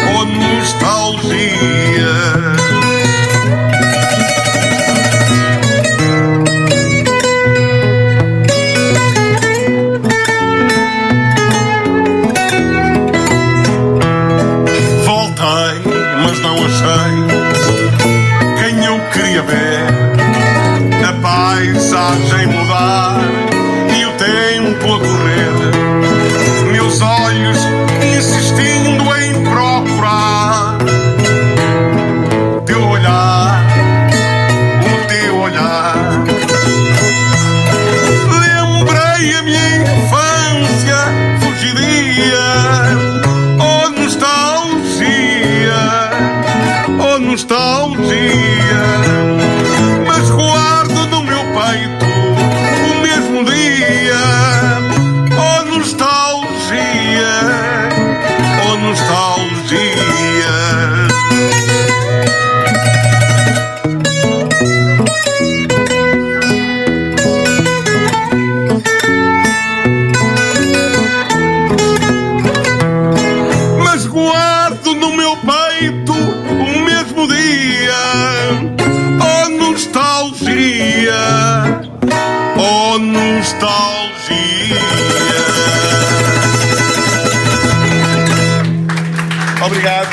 obrigado.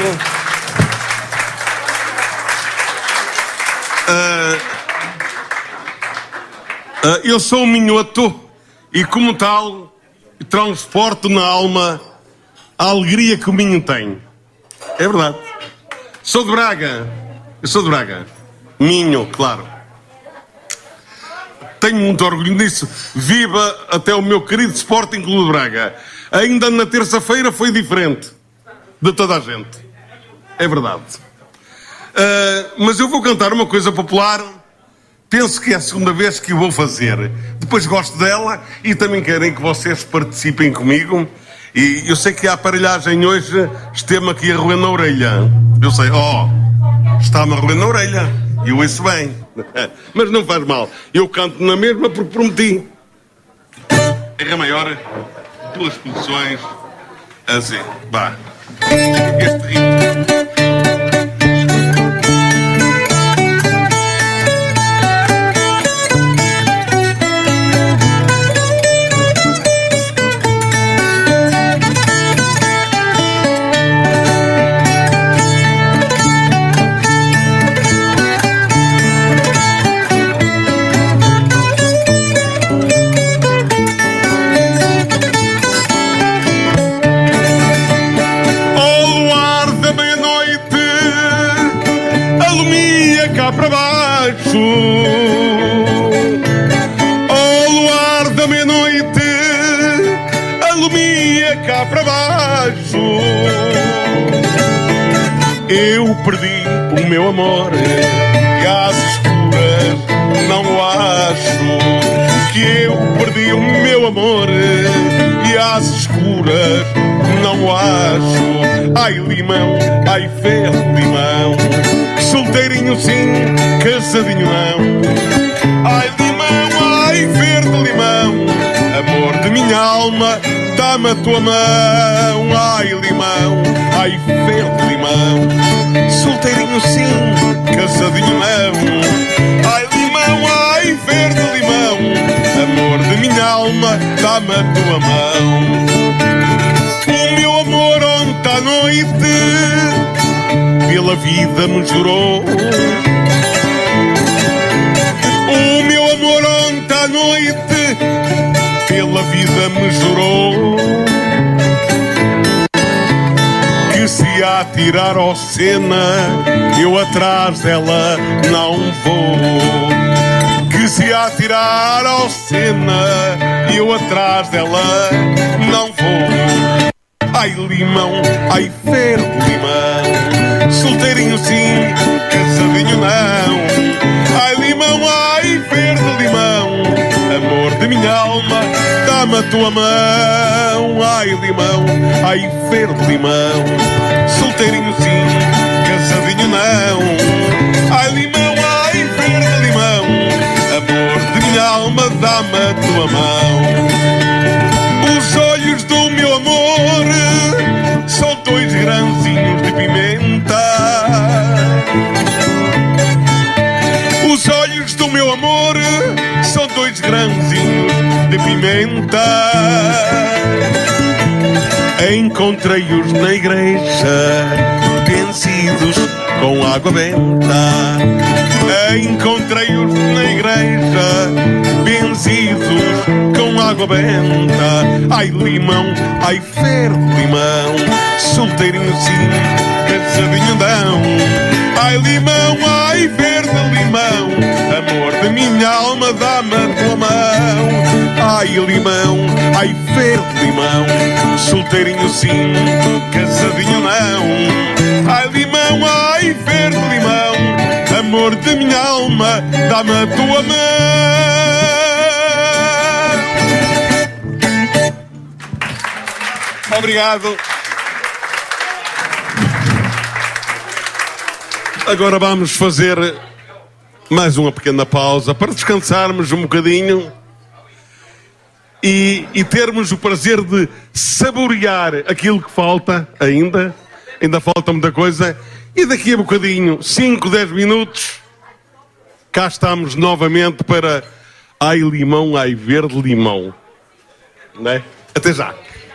Uh, uh, eu sou um minhoto e, como tal, transporto na alma a alegria que o Minho tem. É verdade. Sou de Braga. Eu sou de Braga. Minho, claro. Tenho muito orgulho disso. Viva até o meu querido Sporting Clube de Braga. Ainda na terça-feira foi diferente de toda a gente. É verdade. Uh, mas eu vou cantar uma coisa popular. Penso que é a segunda vez que o vou fazer. Depois gosto dela e também querem que vocês participem comigo. E eu sei que a aparelhagem hoje esteve-me aqui a roer na orelha. Eu sei, ó, oh, está-me a roer na orelha. E eu ouço bem. Mas não faz mal. Eu canto na mesma porque prometi. É Ré maior, duas posições. Assim, vá. Este ritmo. Para baixo, ao luar da meia-noite, alumia cá para baixo. Eu perdi o meu amor e às escuras não o acho. Que eu perdi o meu amor e às escuras não o acho. Ai limão, ai ferro limão, solteirinho sim, casadinho não. Ai limão, ai verde limão, amor de minha alma, dá-me a tua mão. Ai limão, ai verde limão, solteirinho sim, casadinho não. Ai limão, ai verde limão, amor de minha alma, dá-me a tua mão. O meu amor ontem à noite pela vida me jurou. O meu amor ontem à noite pela vida me jurou que se atirar ao Sena eu atrás dela não vou. Que se atirar ao Sena eu atrás dela não vou. Ai limão, ai verde limão, solteirinho sim, casadinho não. Ai limão, ai verde limão, amor de minha alma, dá-me a tua mão. Ai limão, ai verde limão, solteirinho sim, casadinho não. Ai limão, ai verde limão, amor de minha alma, dá-me a tua mão. Os olhos do meu amor são dois grãozinhos de pimenta. Os olhos do meu amor são dois grãozinhos de pimenta. Encontrei-os na igreja, vencidos com água benta. Encontrei-os na igreja, benzidos com água benta. Ai limão, ai verde limão, solteirinho sim, casadinho não. Ai limão, ai verde limão, amor de minha alma, dá-me a tua mão. Ai limão, ai verde limão, solteirinho sim, casadinho não. Ai limão, ai verde limão, amor de minha alma, dá-me a tua mão. Obrigado. Agora vamos fazer mais uma pequena pausa para descansarmos um bocadinho e, e termos o prazer de saborear aquilo que falta ainda. Ainda falta muita coisa. E daqui a bocadinho, cinco, dez minutos, cá estamos novamente para ai limão, ai verde limão. Não é? Até já.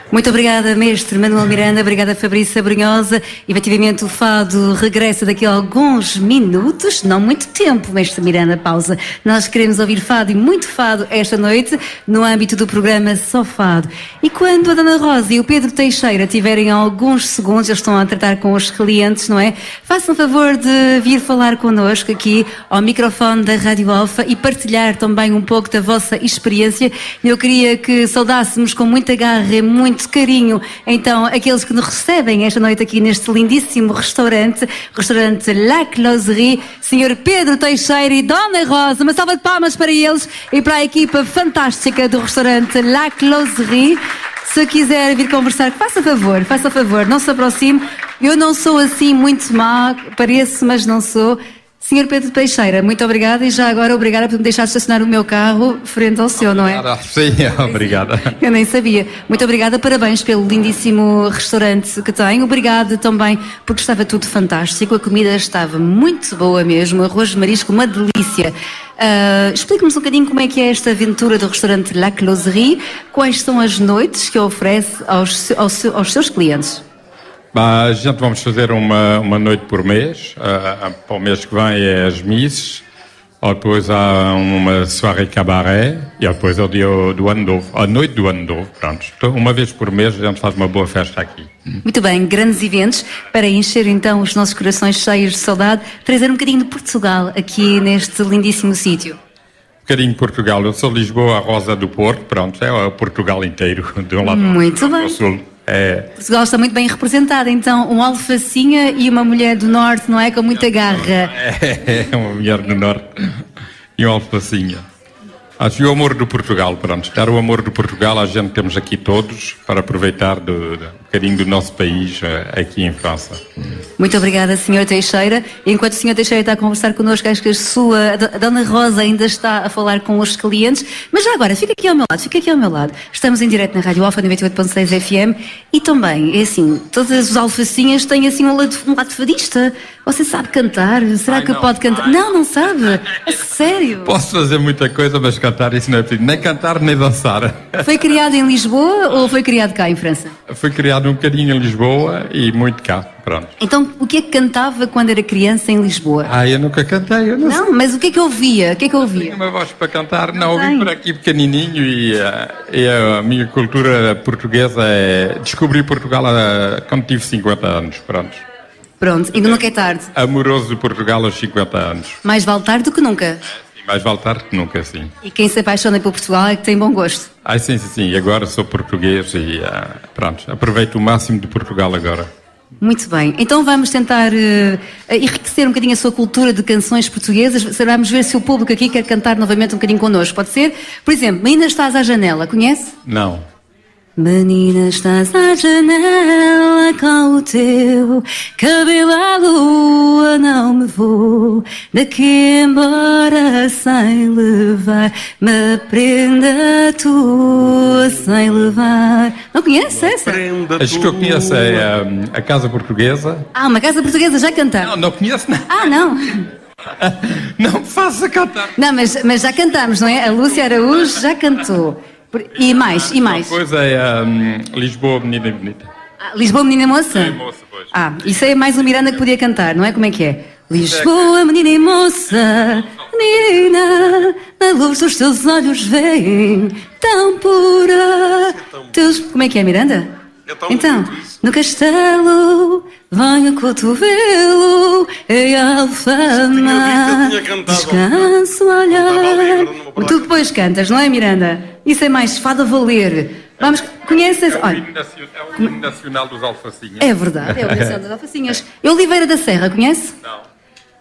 Muito obrigada, mestre Manuel Miranda, obrigada, Fabrícia Brunhosa. Efetivamente, o fado regressa daqui a alguns minutos, não muito tempo, mestre Miranda, pausa. Nós queremos ouvir fado e muito fado esta noite, no âmbito do programa Só Fado. E quando a Dona Rosa e o Pedro Teixeira tiverem alguns segundos, eles estão a tratar com os clientes, não é? Façam o favor de vir falar connosco aqui ao microfone da Rádio Alfa e partilhar também um pouco da vossa experiência. Eu queria que saudássemos com muita garra e muito carinho, então, aqueles que nos recebem esta noite aqui neste lindíssimo restaurante, restaurante La Closerie, senhor Pedro Teixeira e Dona Rosa. Uma salva de palmas para eles e para a equipa fantástica do restaurante La Closerie. Se quiser vir conversar, faça favor, faça favor, não se aproxime. Eu não sou assim muito má, pareço, mas não sou. senhor Pedro Teixeira, muito obrigada e já agora obrigada por me deixar estacionar o meu carro frente ao seu, não é? Sim, obrigada. Eu nem sabia. Muito obrigada, parabéns pelo lindíssimo restaurante que tem. Obrigada também porque estava tudo fantástico, a comida estava muito boa mesmo, arroz de marisco, uma delícia. Uh, Explique-nos um bocadinho como é que é esta aventura do restaurante La Closerie, quais são as noites que oferece aos, aos, aos seus clientes? Bah, a gente vamos fazer uma, uma noite por mês. Uh, para o mês que vem é as misses, depois há uma soirée cabaré e depois é o dia do ano novo, a noite do ano novo. Pronto. Então, uma vez por mês a gente faz uma boa festa aqui. Muito bem, grandes eventos para encher então os nossos corações cheios de saudade, trazer um bocadinho de Portugal aqui neste lindíssimo sítio. Um bocadinho de Portugal. Eu sou de Lisboa, a Rosa do Porto, pronto, é o Portugal inteiro, de um lado muito ao bem. sul. É. Portugal está muito bem representado, então, um alfacinha e uma mulher do Norte, não é? Com muita garra. É, é uma mulher do Norte e um alfacinha. Acho o amor do Portugal, pronto. Dar o amor do Portugal, a gente temos aqui todos para aproveitar do, do, um bocadinho do nosso país aqui em França. Muito obrigada, senhor Teixeira. Enquanto o senhor Teixeira está a conversar connosco, acho que a sua, a Dona Rosa ainda está a falar com os clientes. Mas já agora, fica aqui ao meu lado, fica aqui ao meu lado. Estamos em direto na Rádio Alfa, noventa e oito ponto seis F M. E também, é assim, todas as alfacinhas têm assim um lado, um lado fadista. Você sabe cantar? Será Ai, que não. pode cantar? Ai. Não, não sabe. A sério. Posso fazer muita coisa, mas cantar isso não é preciso. Nem cantar, nem dançar. Foi criado em Lisboa ou foi criado cá em França? Foi criado um bocadinho em Lisboa e muito cá. Pronto. Então, o que é que cantava quando era criança em Lisboa? Ah, eu nunca cantei, eu não, não sei. mas o que é que ouvia? O que é que eu ouvia? Tenho uma voz para cantar. Não, não ouvi por aqui pequenininho e, uh, e a minha cultura portuguesa é... Descobri Portugal uh, quando tive cinquenta anos, pronto. Pronto, ainda nunca é tarde. Amoroso de Portugal aos cinquenta anos. Mais vale tarde do que nunca. É, sim, mais vale tarde que nunca, sim. E quem se apaixona por Portugal é que tem bom gosto. Ah, sim, sim, sim. E agora sou português e uh, pronto, aproveito o máximo de Portugal agora. Muito bem. Então vamos tentar uh, enriquecer um bocadinho a sua cultura de canções portuguesas. Vamos ver se o público aqui quer cantar novamente um bocadinho connosco. Pode ser? Por exemplo, Menina Estás à Janela. Conhece? Não. Menina, estás à janela com o teu cabelo à lua, não me vou daqui embora sem levar uma prenda tua, sem levar. Não conhece essa? Acho que eu conheço é a, a Casa Portuguesa. Ah, uma Casa Portuguesa, já cantaram? Não, não conheço não. Ah, não? Não me faça cantar. Não, mas, mas já cantamos, não é? A Lúcia Araújo já cantou. E mais, e mais? Depois é um, Lisboa, Menina Bonita. Ah, Lisboa, Menina Moça? É, moça, pois. Ah, isso é mais o Miranda que podia cantar, não é? Como é que é? Lisboa, menina e moça, menina, a luz dos teus olhos vem tão pura. Teus... Como é que é, Miranda? Então, no castelo, venho o cotovelo e a alfama, descanso o olhar. Tu depois cantas, não é, Miranda? Isso é mais fado a valer. Vamos, conheces? Olha, é o hino nacional dos Alfacinhas. É verdade, é o hino nacional dos Alfacinhas. E Oliveira da Serra, conhece? Não.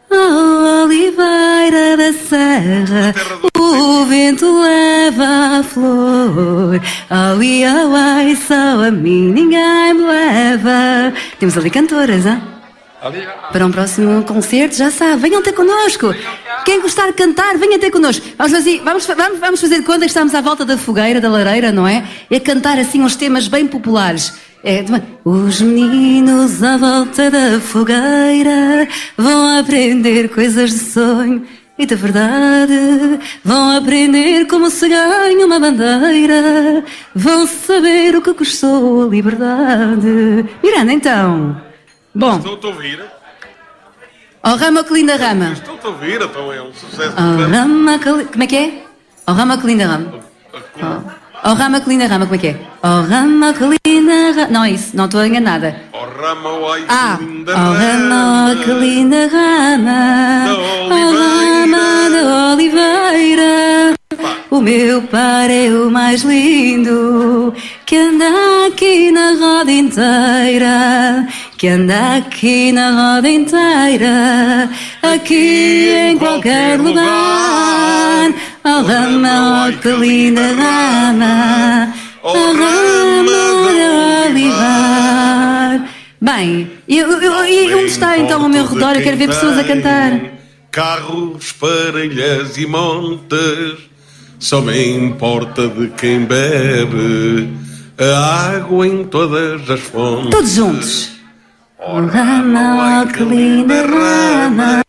Oh, Oliveira da Serra, o vento leva a flor. Oh, ia, ai, só a mim ninguém me leva. Temos ali cantoras, hein? Para um próximo concerto, já sabe, venham ter connosco. Quem gostar de cantar, venha ter connosco. Vamos fazer, vamos, vamos, vamos fazer conta que estamos à volta da fogueira, da lareira, não é? E a cantar assim uns temas bem populares. É, os meninos à volta da fogueira vão aprender coisas de sonho e de verdade. Vão aprender como se ganha uma bandeira, vão saber o que custou a liberdade. Miranda, então. Bom. Estou-te a ouvir. Oh rama que linda rama. Estou-te a ouvir, então é um sucesso. Oh rama que... Como é que é? Oh rama que linda rama. Oh. Oh rama que linda rama, como é que é? Oh rama que linda rama. Não é isso, não estou enganada. Oh rama, oi, ah, que linda oh rama. rama que linda rama. Oh rama da oliveira. O meu par é o mais lindo, que anda aqui na roda inteira, que anda aqui na roda inteira, aqui em qualquer lugar. Oh rama, oh que linda rama, oh rama de olivar. Bem, e onde está então ao meu redor? Eu quero ver pessoas a cantar. Carros, parelhas e montes, só me importa de quem bebe a água em todas as fontes. Todos juntos. Oh rama, oh que linda rama,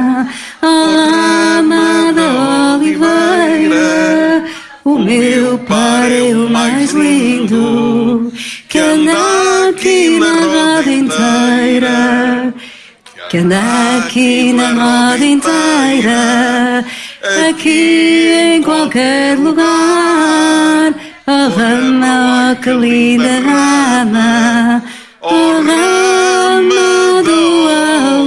oh rama da oliveira, o meu par é o mais lindo, que anda aqui na roda inteira, que anda aqui na roda inteira, aqui em qualquer lugar. Oh rama, oh que linda rama, oh rama do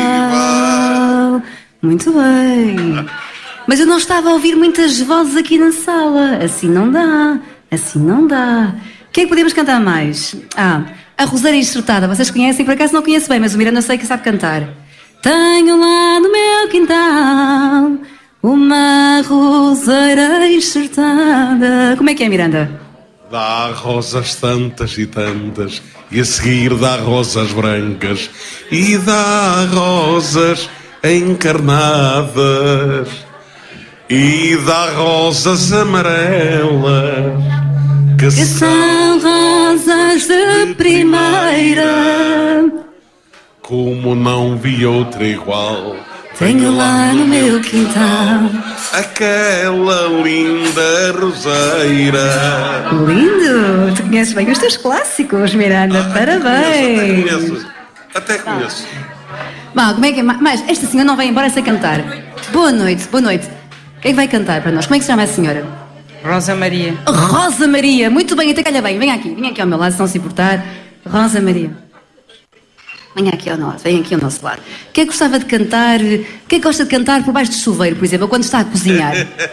olival. Muito bem. Mas eu não estava a ouvir muitas vozes aqui na sala. Assim não dá, assim não dá. O que é que podemos cantar mais? Ah, a Roseira Enxertada. Vocês conhecem? Por acaso não conheço bem, mas o Miranda eu sei que sabe cantar. Tenho lá no meu quintal uma roseira enxertada. Como é que é, Miranda? Dá rosas tantas e tantas, e a seguir dá rosas brancas, e dá rosas encarnadas, e dá rosas amarelas, que, que são rosas de primeira. Como não vi outra igual, tenho lá no meu quintal aquela linda roseira. Lindo! Tu conheces bem os teus clássicos, Miranda. Ah, parabéns! Até conheço, até conheço. Bom, como é que é? Mas esta senhora não vai embora sem cantar. Boa noite, boa noite. Quem é que vai cantar para nós? Como é que se chama a senhora? Rosa Maria. Rosa Maria, muito bem, até calha bem. Vem aqui, vem aqui ao meu lado, se não se importar. Rosa Maria. Venha aqui ao nosso, venha aqui ao nosso lado. Quem é que gostava de cantar? Quem é que gosta de cantar por baixo de chuveiro, por exemplo, quando está a cozinhar?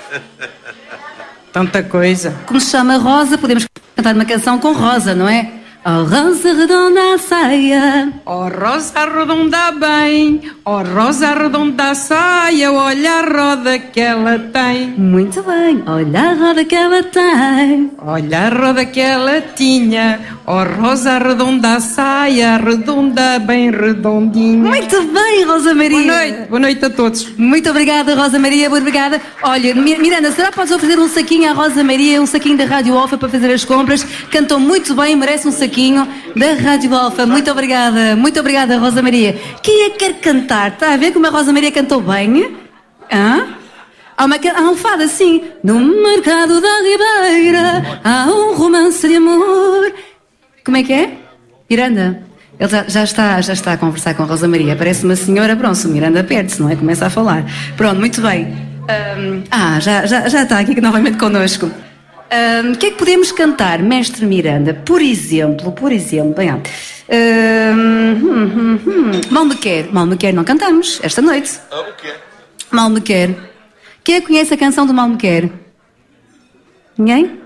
Tanta coisa. Como se chama Rosa, podemos cantar uma canção com Rosa, não é? Oh rosa redonda a saia, oh rosa redonda bem, oh rosa redonda a saia, olha a roda que ela tem. Muito bem, olha a roda que ela tem, olha a roda que ela tinha, oh rosa redonda a saia, redonda bem redondinha. Muito bem, Rosa Maria. Boa noite, boa noite a todos. Muito obrigada, Rosa Maria, muito obrigada. Olha, Miranda, será que podes oferecer um saquinho à Rosa Maria, um saquinho da Rádio Alfa para fazer as compras? Cantou muito bem, merece um saquinho da Rádio Alfa. Muito obrigada, muito obrigada, Rosa Maria. Quem é que quer cantar? Está a ver como a Rosa Maria cantou bem? Hã? Há uma, há um fado assim. No mercado da Ribeira há um romance de amor. Como é que é? Miranda? Ele já, já, está, já está a conversar com a Rosa Maria. Parece uma senhora, pronto, o Miranda perde-se, não é? Começa a falar. Pronto, muito bem. Um, ah, já, já, já está aqui novamente connosco. O um, que é que podemos cantar, Mestre Miranda? Por exemplo, por exemplo, bem, um, hum, hum, hum. Mal me quer, mal me quer, não cantamos esta noite. Ah, o quê? Mal me quer. Quem é que conhece a canção do Mal me quer? Ninguém?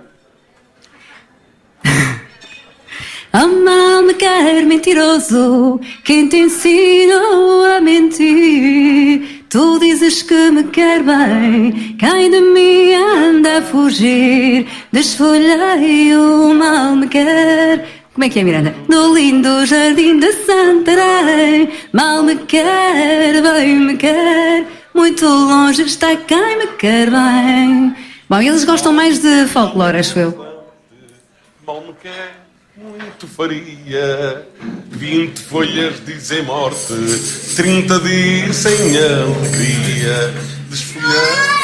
Oh, mal me quer, mentiroso, quem te ensinou a mentir? Tu dizes que me quer bem, quem de mim anda a fugir? Desfolhei o mal me quer. Como é que é, Miranda? No lindo jardim de Santarém, mal me quer, bem me quer, muito longe está quem me quer bem. Bom, eles gostam mais de folclore, acho eu. Mal me quer, muito faria, vinte folhas dizem morte, trinta dias sem alegria, de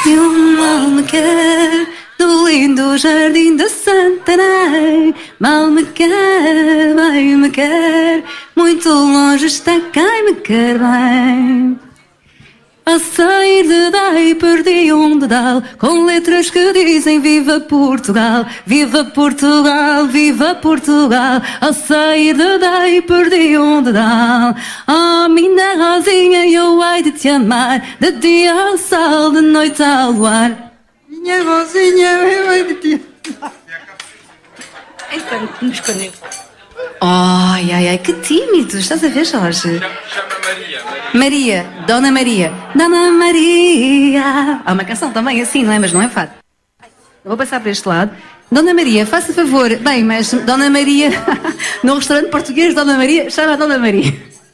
E o mal me quer do lindo jardim de Santarém. Mal me quer, bem me quer, muito longe está quem me quer bem. A sair de daí perdi um dedal com letras que dizem Viva Portugal, Viva Portugal, Viva Portugal. A sair de daí perdi um dedal. Oh, minha Rosinha, eu hei de te amar, de dia ao sol, de noite ao luar. Minha Rosinha, eu hei de te amar. Então, nos conecta. Ai, ai, ai, que tímido. Estás a ver, Jorge? Chama Maria. Maria, Dona Maria. Dona Maria. Há uma canção também assim, não é? Mas não é fácil. Eu vou passar para este lado. Dona Maria, faça favor. Bem, mas Dona Maria, no restaurante português, Dona Maria, chama a Dona Maria.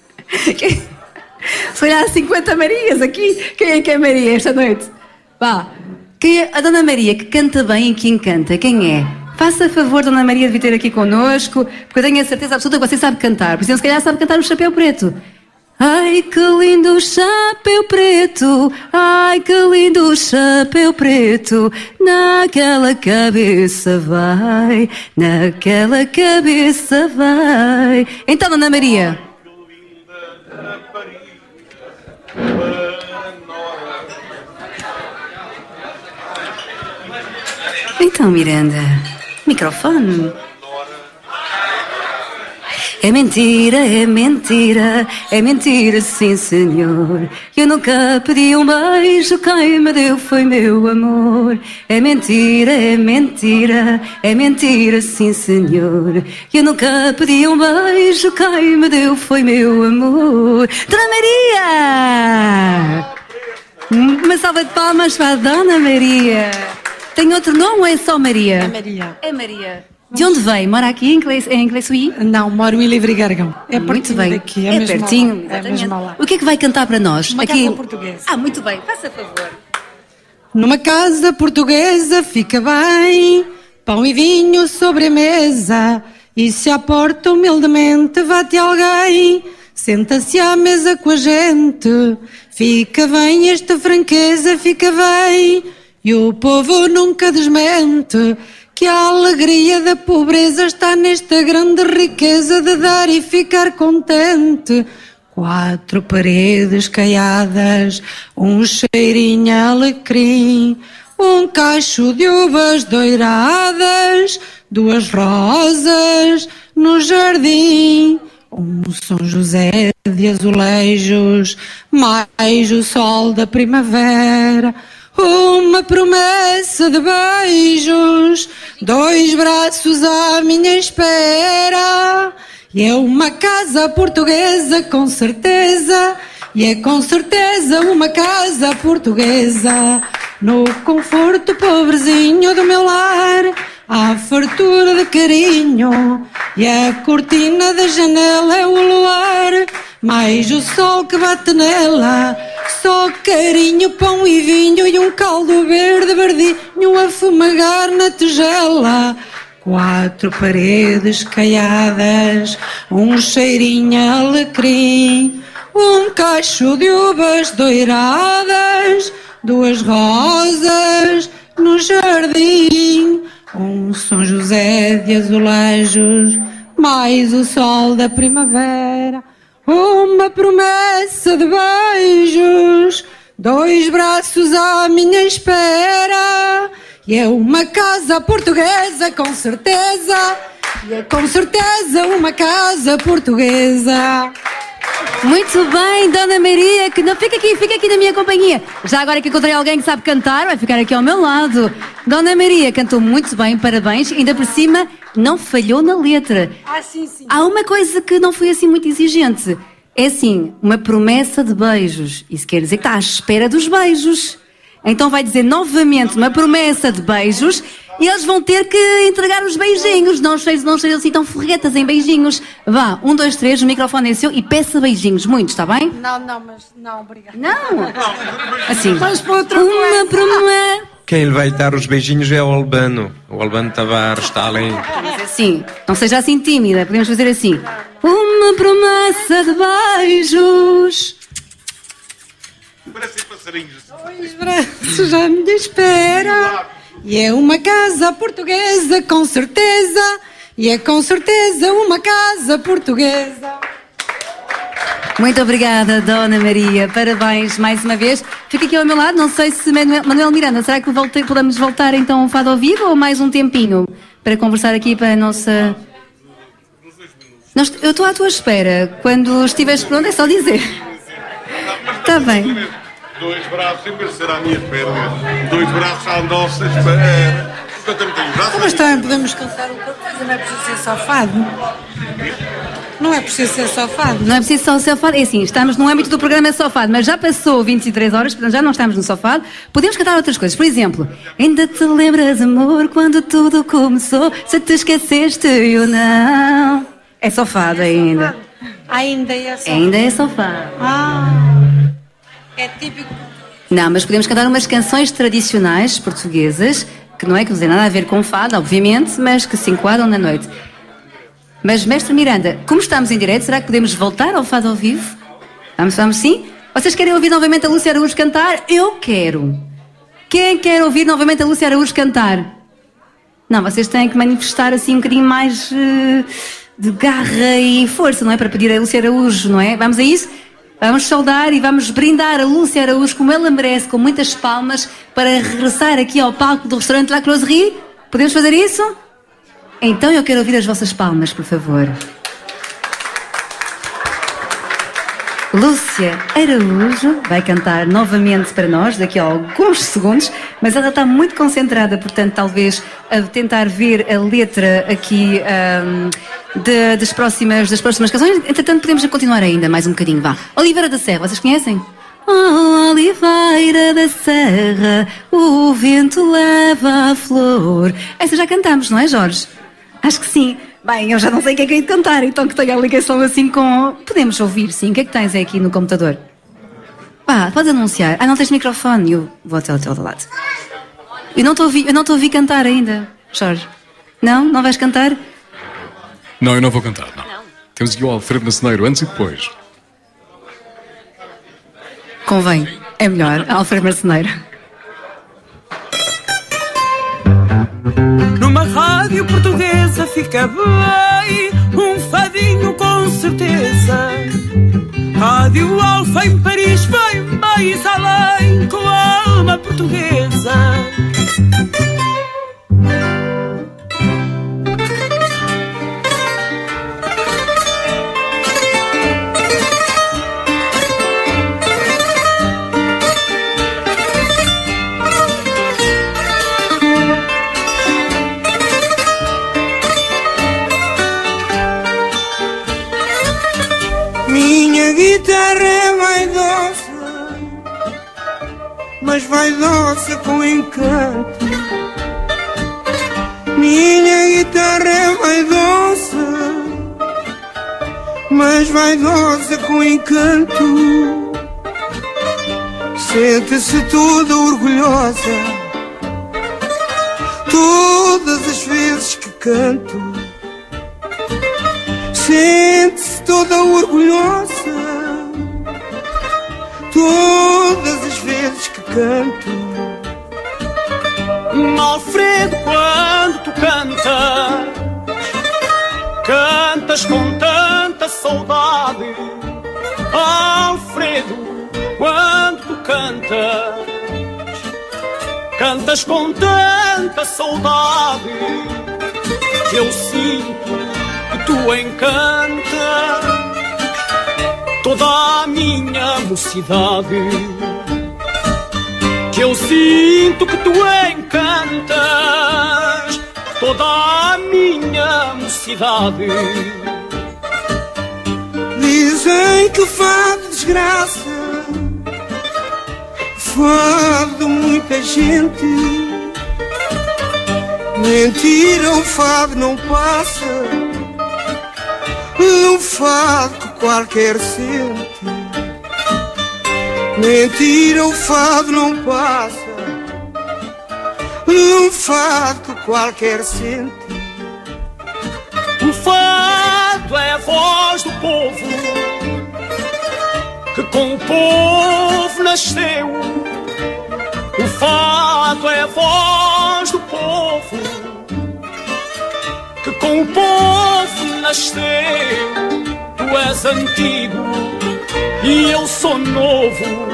Se calhar há cinquenta Marias aqui. Quem é que é Maria esta noite? Vá. Quem é a Dona Maria que canta bem e que encanta? Quem é? Faça favor, Dona Maria, de vir ter aqui connosco, porque eu tenho a certeza absoluta que você sabe cantar. Por exemplo, se calhar sabe cantar o Chapéu Preto. Ai, que lindo chapéu preto, ai, que lindo chapéu preto, naquela cabeça vai, naquela cabeça vai. Então, Dona Maria. Então, Miranda, microfone. É mentira, é mentira, é mentira, sim senhor. Eu nunca pedi um beijo, quem me deu foi meu amor. É mentira, é mentira, é mentira, sim senhor. Eu nunca pedi um beijo, quem me deu foi meu amor. Dona Maria! Uma salva de palmas para a Dona Maria. Tem outro nome ou é só Maria? É Maria. É Maria. De onde vem? Mora aqui em Clesuí? Não, moro em Livre Gargão. É muito bem. Daqui, é, é mesmo pertinho. lá. É mesmo lá. O que é que vai cantar para nós? Uma aqui... casa portuguesa. Ah, muito bem. Faça favor. Numa casa portuguesa fica bem, pão e vinho sobre a mesa, e se à porta humildemente bate alguém, senta-se à mesa com a gente. Fica bem esta franqueza, fica bem, e o povo nunca desmente que a alegria da pobreza está nesta grande riqueza de dar e ficar contente. Quatro paredes caiadas, um cheirinho alecrim, um cacho de uvas doiradas, duas rosas no jardim, um São José de azulejos, mais o sol da primavera. Uma promessa de beijos, dois braços à minha espera. E é uma casa portuguesa com certeza, e é com certeza uma casa portuguesa. No conforto pobrezinho do meu lar, há fartura de carinho, e a cortina da janela é o luar, mais o sol que bate nela. Só carinho, pão e vinho e um caldo verde verdinho a fumegar na tigela. Quatro paredes caiadas, um cheirinho alecrim, um cacho de uvas doiradas, duas rosas no jardim, um São José de azulejos, mais o sol da primavera. Uma promessa de beijos, dois braços à minha espera. E é uma casa portuguesa com certeza, e é com certeza uma casa portuguesa. Muito bem, Dona Maria, que não fica aqui, fica aqui na minha companhia. Já agora que encontrei alguém que sabe cantar, vai ficar aqui ao meu lado. Dona Maria cantou muito bem, parabéns, ainda por cima não falhou na letra. Ah, sim, sim. Há uma coisa que não foi assim muito exigente. É assim, uma promessa de beijos. Isso quer dizer que está à espera dos beijos. Então vai dizer novamente uma promessa de beijos e eles vão ter que entregar os beijinhos. Não sejam não sejam assim tão forretas em beijinhos. Vá, um, dois, três, o microfone é seu e peça beijinhos, muitos, está bem? Não, não, mas não, obrigada. Não? Assim, Mas para outra uma coisa. promessa... Quem lhe vai dar os beijinhos é o Albano. O Albano Tavares está ali. Mas assim, não seja assim tímida, podemos fazer assim. Uma promessa de beijos. Parece para Dois braços à minha espera. E é uma casa portuguesa, com certeza. E é com certeza uma casa portuguesa. Muito obrigada, Dona Maria. Parabéns mais uma vez. Fica aqui ao meu lado. Não sei se Manuel, Manuel Miranda, será que voltei, podemos voltar então ao fado ao vivo ou mais um tempinho para conversar aqui para a nossa... Nós, eu estou à tua espera. Quando estiveres pronto é só dizer. Está bem. Dois braços, sempre será a minha espera. Dois braços à nossa espera. Eu também tenho braços. Mas também podemos cantar um pouco, mas não é preciso ser só fado. Não é preciso ser só fado. Não é preciso só ser fado. É assim, estamos no âmbito do programa Só Fado, mas já passou vinte e três horas, portanto já não estamos no Só Fado. Podemos cantar outras coisas. Por exemplo, ainda te lembras, amor, quando tudo começou, se te esqueceste ou não. É só fado ainda. Ainda é só Ainda é só fado. Ah, é típico. Não, mas podemos cantar umas canções tradicionais portuguesas, que não é que não tem nada a ver com fado, obviamente, mas que se enquadram na noite. Mas, mestre Miranda, como estamos em direto, será que podemos voltar ao fado ao vivo? Vamos, vamos sim? Vocês querem ouvir novamente a Lúcia Araújo cantar? Eu quero. Quem quer ouvir novamente a Lúcia Araújo cantar? Não, vocês têm que manifestar assim um bocadinho mais uh, de garra e força, não é? Para pedir a Lúcia Araújo, não é? Vamos a isso? Vamos saudar e vamos brindar a Lúcia Araújo como ela merece, com muitas palmas, para regressar aqui ao palco do restaurante La Closerie. Podemos fazer isso? Então eu quero ouvir as vossas palmas, por favor. Lúcia Araújo vai cantar novamente para nós daqui a alguns segundos, mas ela está muito concentrada, portanto, talvez a tentar ver a letra aqui um, de, das, próximas, das próximas canções. Entretanto, podemos continuar ainda mais um bocadinho. Vá. Oliveira da Serra, vocês conhecem? Oh, Oliveira da Serra, o vento leva a flor. Essa já cantamos, não é, Jorge? Acho que sim. Bem, eu já não sei o que é que é de cantar, então que tenho a ligação assim com... Podemos ouvir, sim. O que é que tens aqui no computador? Pá, podes anunciar. Ah, não tens microfone? Eu vou até ao teu lado. Eu não estou a ouvir, eu não estou a ouvir cantar ainda, Jorge. Não? Não vais cantar? Não, eu não vou cantar, não. não. Temos aqui o Alfredo Marceneiro, antes e depois. Convém. É melhor. Alfredo Marceneiro. Numa rádio portuguesa fica bem um fadinho com certeza. Rádio Alfa em Paris vai mais além com a alma portuguesa. Minha guitarra é vaidosa, mas vaidosa com encanto. Minha guitarra é vaidosa, mas vaidosa com encanto. Sente-se toda orgulhosa todas as vezes que canto. Sente-se toda orgulhosa todas as vezes que canto. Alfredo, quando tu cantas, cantas com tanta saudade. Alfredo, quando tu cantas, cantas com tanta saudade, que eu sinto que tu encantas toda a minha mocidade. Que eu sinto que tu encantas toda a minha mocidade. Dizem que fado desgraça, fado muita gente. Mentira, o fado não passa num fado que qualquer sente. Mentira, o fado não passa num fado que qualquer sente. O fado é a voz do povo, que com o povo nasceu. O fado é a voz do povo, que com o povo nasceu. Tu és antigo e eu sou novo.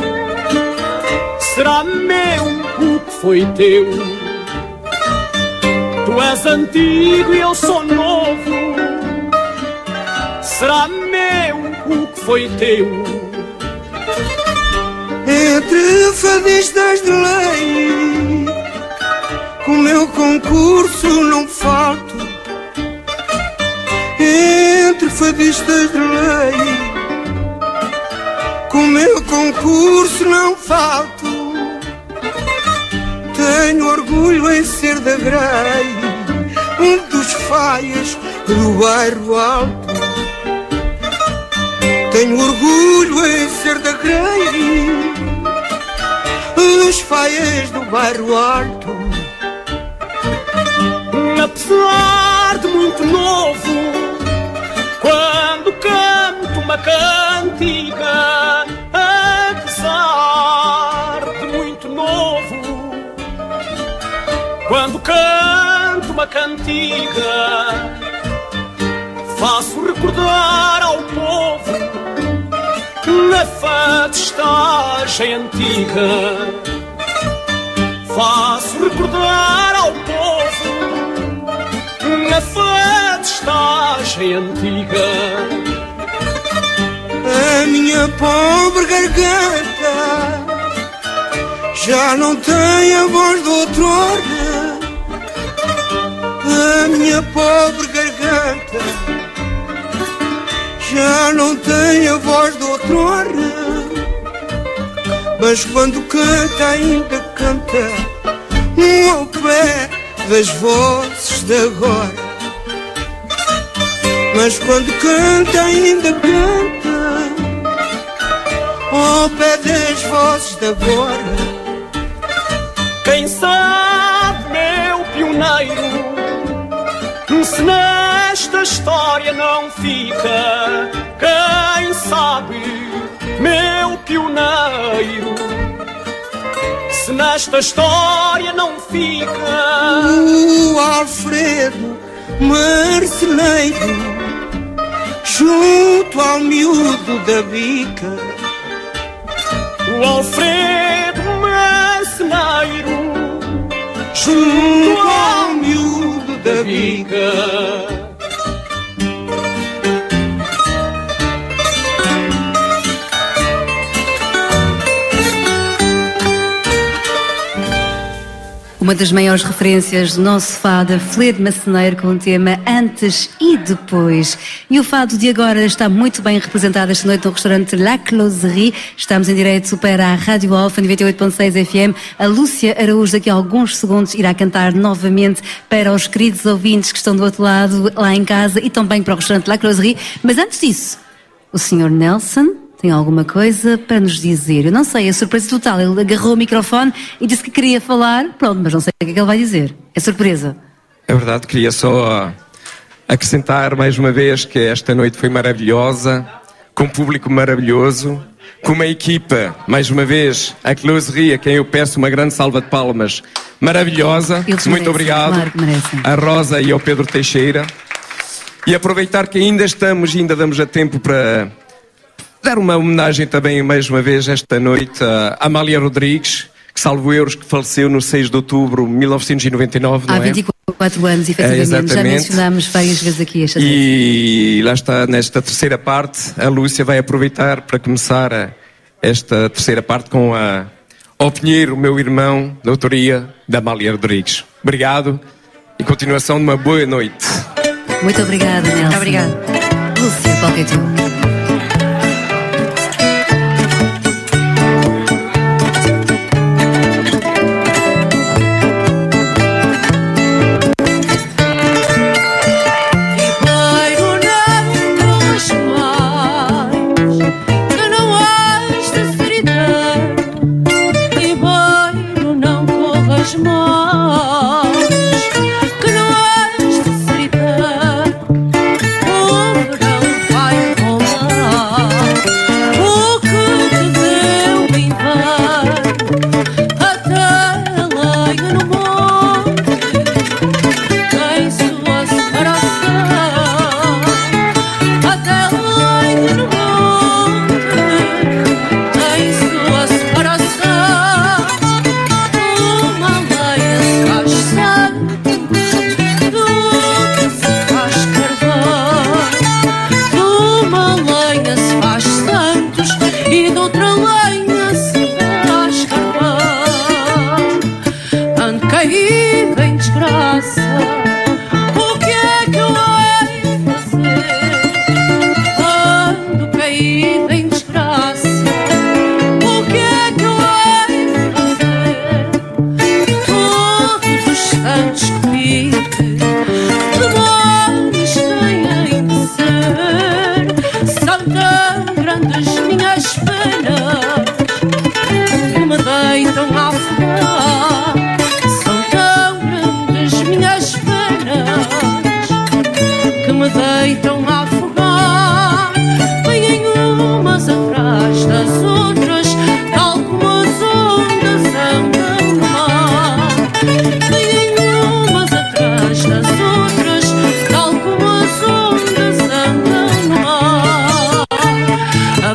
Será meu o que foi teu. Tu és antigo e eu sou novo. Será meu o que foi teu. Entre fadistas de lei, com o meu concurso não falto. Entre fadistas de lei, com o meu concurso não falto. Tenho orgulho em ser da Grei, um dos faias do bairro alto. Tenho orgulho em ser da Grei, dos faias do bairro alto. Apesar de muito novo, quando canto uma cantiga, apesar de muito novo, quando canto uma cantiga, faço recordar ao povo na fadistagem antiga. Faço recordar ao povo na fadistagem antiga. A minha pobre garganta já não tem a voz do outrora. A minha pobre garganta já não tem a voz do outrora. Mas quando canta ainda canta ao pé das vozes de agora. Mas quando canta ainda canta ao pé das vozes de agora. Quem sabe, meu pioneiro, se nesta história não fica. Quem sabe, meu pioneiro, se nesta história não fica. O Alfredo Marceneiro, junto ao miúdo da bica. O Alfredo Marceneiro, junto ao miúdo da bica. Uma das maiores referências do nosso fado, a Fledo Maceneiro, com o tema Antes e Depois. E o fado de agora está muito bem representado esta noite no restaurante La Closerie. Estamos em direto para a Rádio Alfa noventa e oito ponto seis F M. A Lúcia Araújo daqui a alguns segundos irá cantar novamente para os queridos ouvintes que estão do outro lado, lá em casa, e também para o restaurante La Closerie. Mas antes disso, o senhor Nelson tem alguma coisa para nos dizer. Eu não sei, é surpresa total. Ele agarrou o microfone e disse que queria falar. Pronto, mas não sei o que é que ele vai dizer. É surpresa. É verdade, queria só acrescentar mais uma vez que esta noite foi maravilhosa, com um público maravilhoso, com uma equipa, mais uma vez, a Closerie, a quem eu peço uma grande salva de palmas, maravilhosa. Eles muito merecem, obrigado. Claro que merecem. A Rosa e ao Pedro Teixeira. E aproveitar que ainda estamos e ainda damos a tempo para dar uma homenagem também, mais uma vez, esta noite a Amália Rodrigues, que salvo euros, que faleceu no seis de outubro de mil novecentos e noventa e nove, não é? Há vinte e quatro anos, efetivamente. É, já mencionámos várias vezes aqui esta noite. E lá está, nesta terceira parte, a Lúcia vai aproveitar para começar a, esta terceira parte com a ao Pinheiro, meu irmão, da autoria da Amália Rodrigues. Obrigado e continuação de uma boa noite. Muito obrigada, Nelson. Muito obrigada. Lúcia, qual é tu? Que não has de solidão, o verão vai com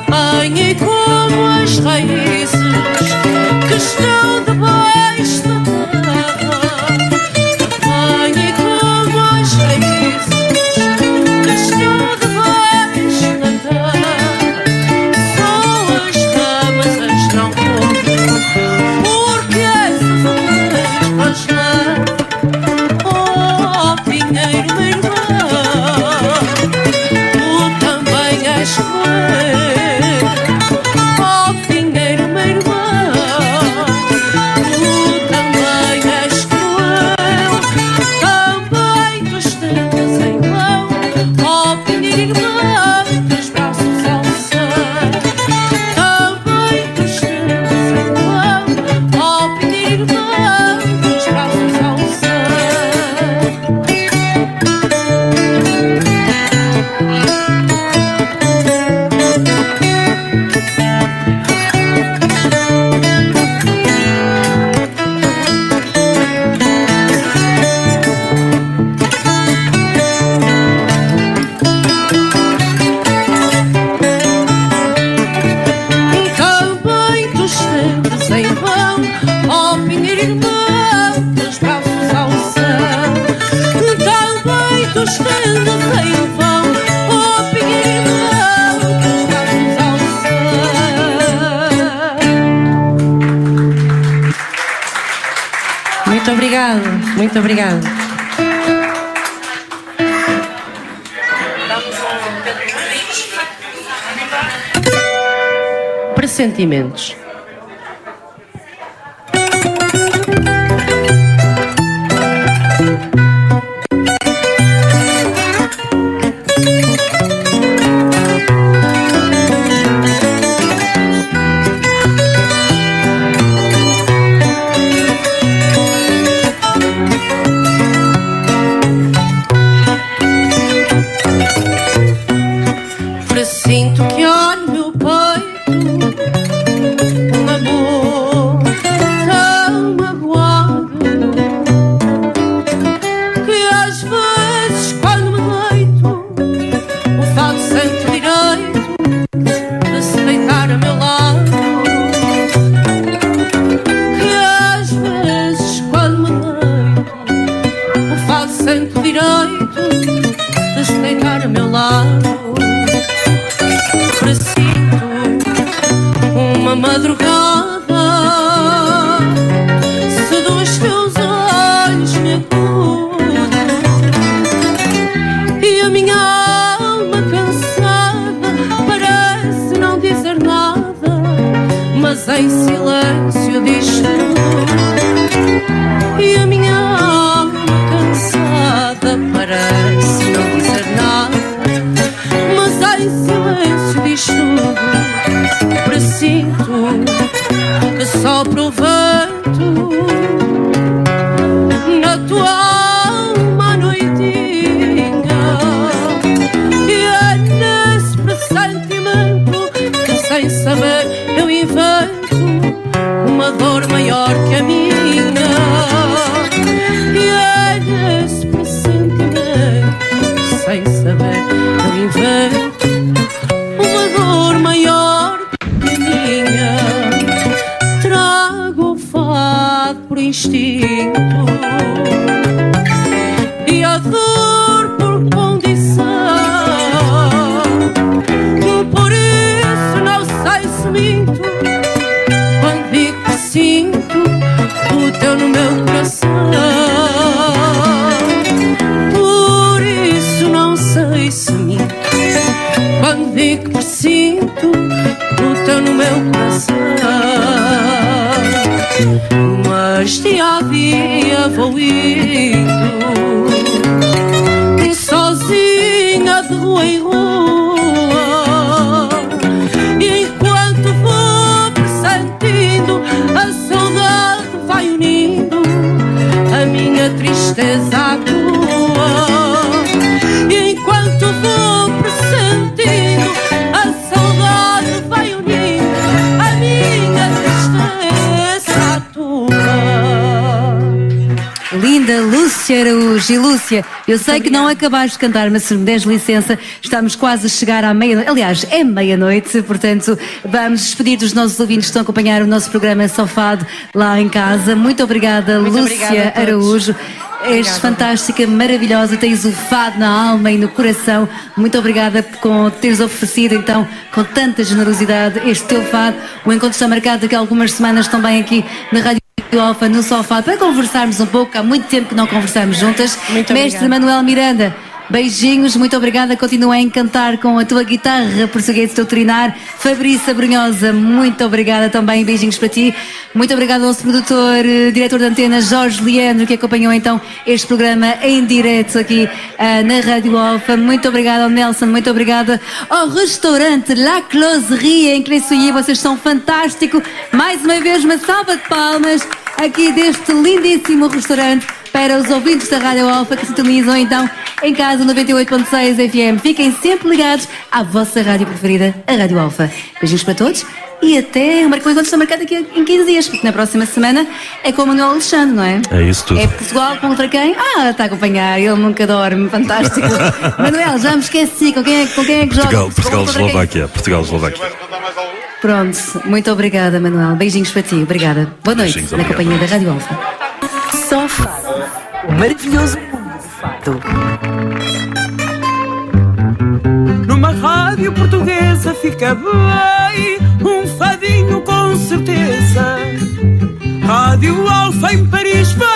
Apanhei como as raízes que estão debaixo da terra. Apanhei como as raízes que estão debaixo da terra. Só as ramas as não corro, porque essas as levo. Oh, pinheiro, meu irmão, tu também és cruel. Oh, pinheiro, meu irmão, tu também és cruel. Também tu estendas em vão. Oh, pinheiro, irmão, teus braços ao céu. Também tu estendas em vão. Oh, pinheiro, irmão, teus braços ao céu. Também tu estendes em vão. Oh, pinheiro, irmão, teus braços ao céu. Também tu estendes em vão. Oh, pinheiro, irmão, teus braços ao céu. Muito obrigado, muito obrigado. Pressentimentos. Presinto que há no meu peito um amor tão magoado, que às vezes quando me deito o fado sente direito de se deitar a meu lado. Que às vezes quando me deito o fado sente direito de se deitar a meu lado. Presinto uma madrugada, se dos teus olhos me acudo, e a minha alma cansada parece não dizer nada, mas em silêncio diz tudo. E a minha alma cansada parece não dizer nada, mas em silêncio diz tudo. Presinto que sopra o vento na tua alma à noitinha, e é nesse pressentimento que sem saber eu invento uma dor maior que a minha. E é nesse pressentimento que sem saber eu invento uma dor maior que a minha. Trago o fado por instinto e a dor por condição. Por isso não sei se minto quando digo que sinto o teu no meu coração. Por isso não sei se minto quando digo que sinto o teu no meu coração. Mas dia a dia vou indo sozinha de rua em rua, e enquanto vou pressentindo a saudade vai unindo a minha tristeza à tua. E enquanto vou pressentindo a saudade vai unindo a minha tristeza à tua. Linda Lúcia Lúcia Araújo. E Lúcia, eu sei que não acabaste de cantar, mas se me des licença, estamos quase a chegar à meia-noite. Aliás, é meia-noite, portanto, vamos despedir dos nossos ouvintes que estão a acompanhar o nosso programa Sofado lá em casa. Muito obrigada, Muito Lúcia obrigada Araújo. És fantástica, maravilhosa, tens o fado na alma e no coração. Muito obrigada por teres oferecido, então, com tanta generosidade, este teu fado. O encontro está marcado daqui a algumas semanas também aqui na Rádio Alfa, no Sofá, para conversarmos um pouco. Há muito tempo que não conversamos juntas. Muito Mestre obrigada. Manuel Miranda, beijinhos, muito obrigada. Continua a encantar com a tua guitarra portuguesa, o teu trinar. Fabrícia Brunhosa, muito obrigada também. Beijinhos para ti. Muito obrigada ao nosso produtor, diretor da antena, Jorge Leandro, que acompanhou então este programa em direto aqui uh, na Rádio Alfa. Muito obrigada ao Nelson, muito obrigada ao restaurante La Closerie em Cressuí. Vocês são fantásticos. Mais uma vez, uma salva de palmas aqui deste lindíssimo restaurante para os ouvintes da Rádio Alfa que sintonizam então em casa noventa e oito ponto seis F M. Fiquem sempre ligados à vossa rádio preferida, a Rádio Alfa. Beijinhos para todos e até o encontro está marcado aqui em quinze dias, porque na próxima semana é com o Manuel Alexandre, não é? É isso tudo. É Portugal contra quem? Ah, está a acompanhar, ele nunca dorme, fantástico. Manuel, já me esqueci, com quem é, com quem é que joga? Portugal, Portugal, Eslováquia, Portugal, Eslováquia. Pronto, muito obrigada, Manuel. Beijinhos para ti, obrigada. Boa noite, Beijinhos, na companhia da Rádio Alfa. Só Fado, o maravilhoso mundo do fado. Numa rádio portuguesa fica bem, um fadinho com certeza. Rádio Alfa em Paris.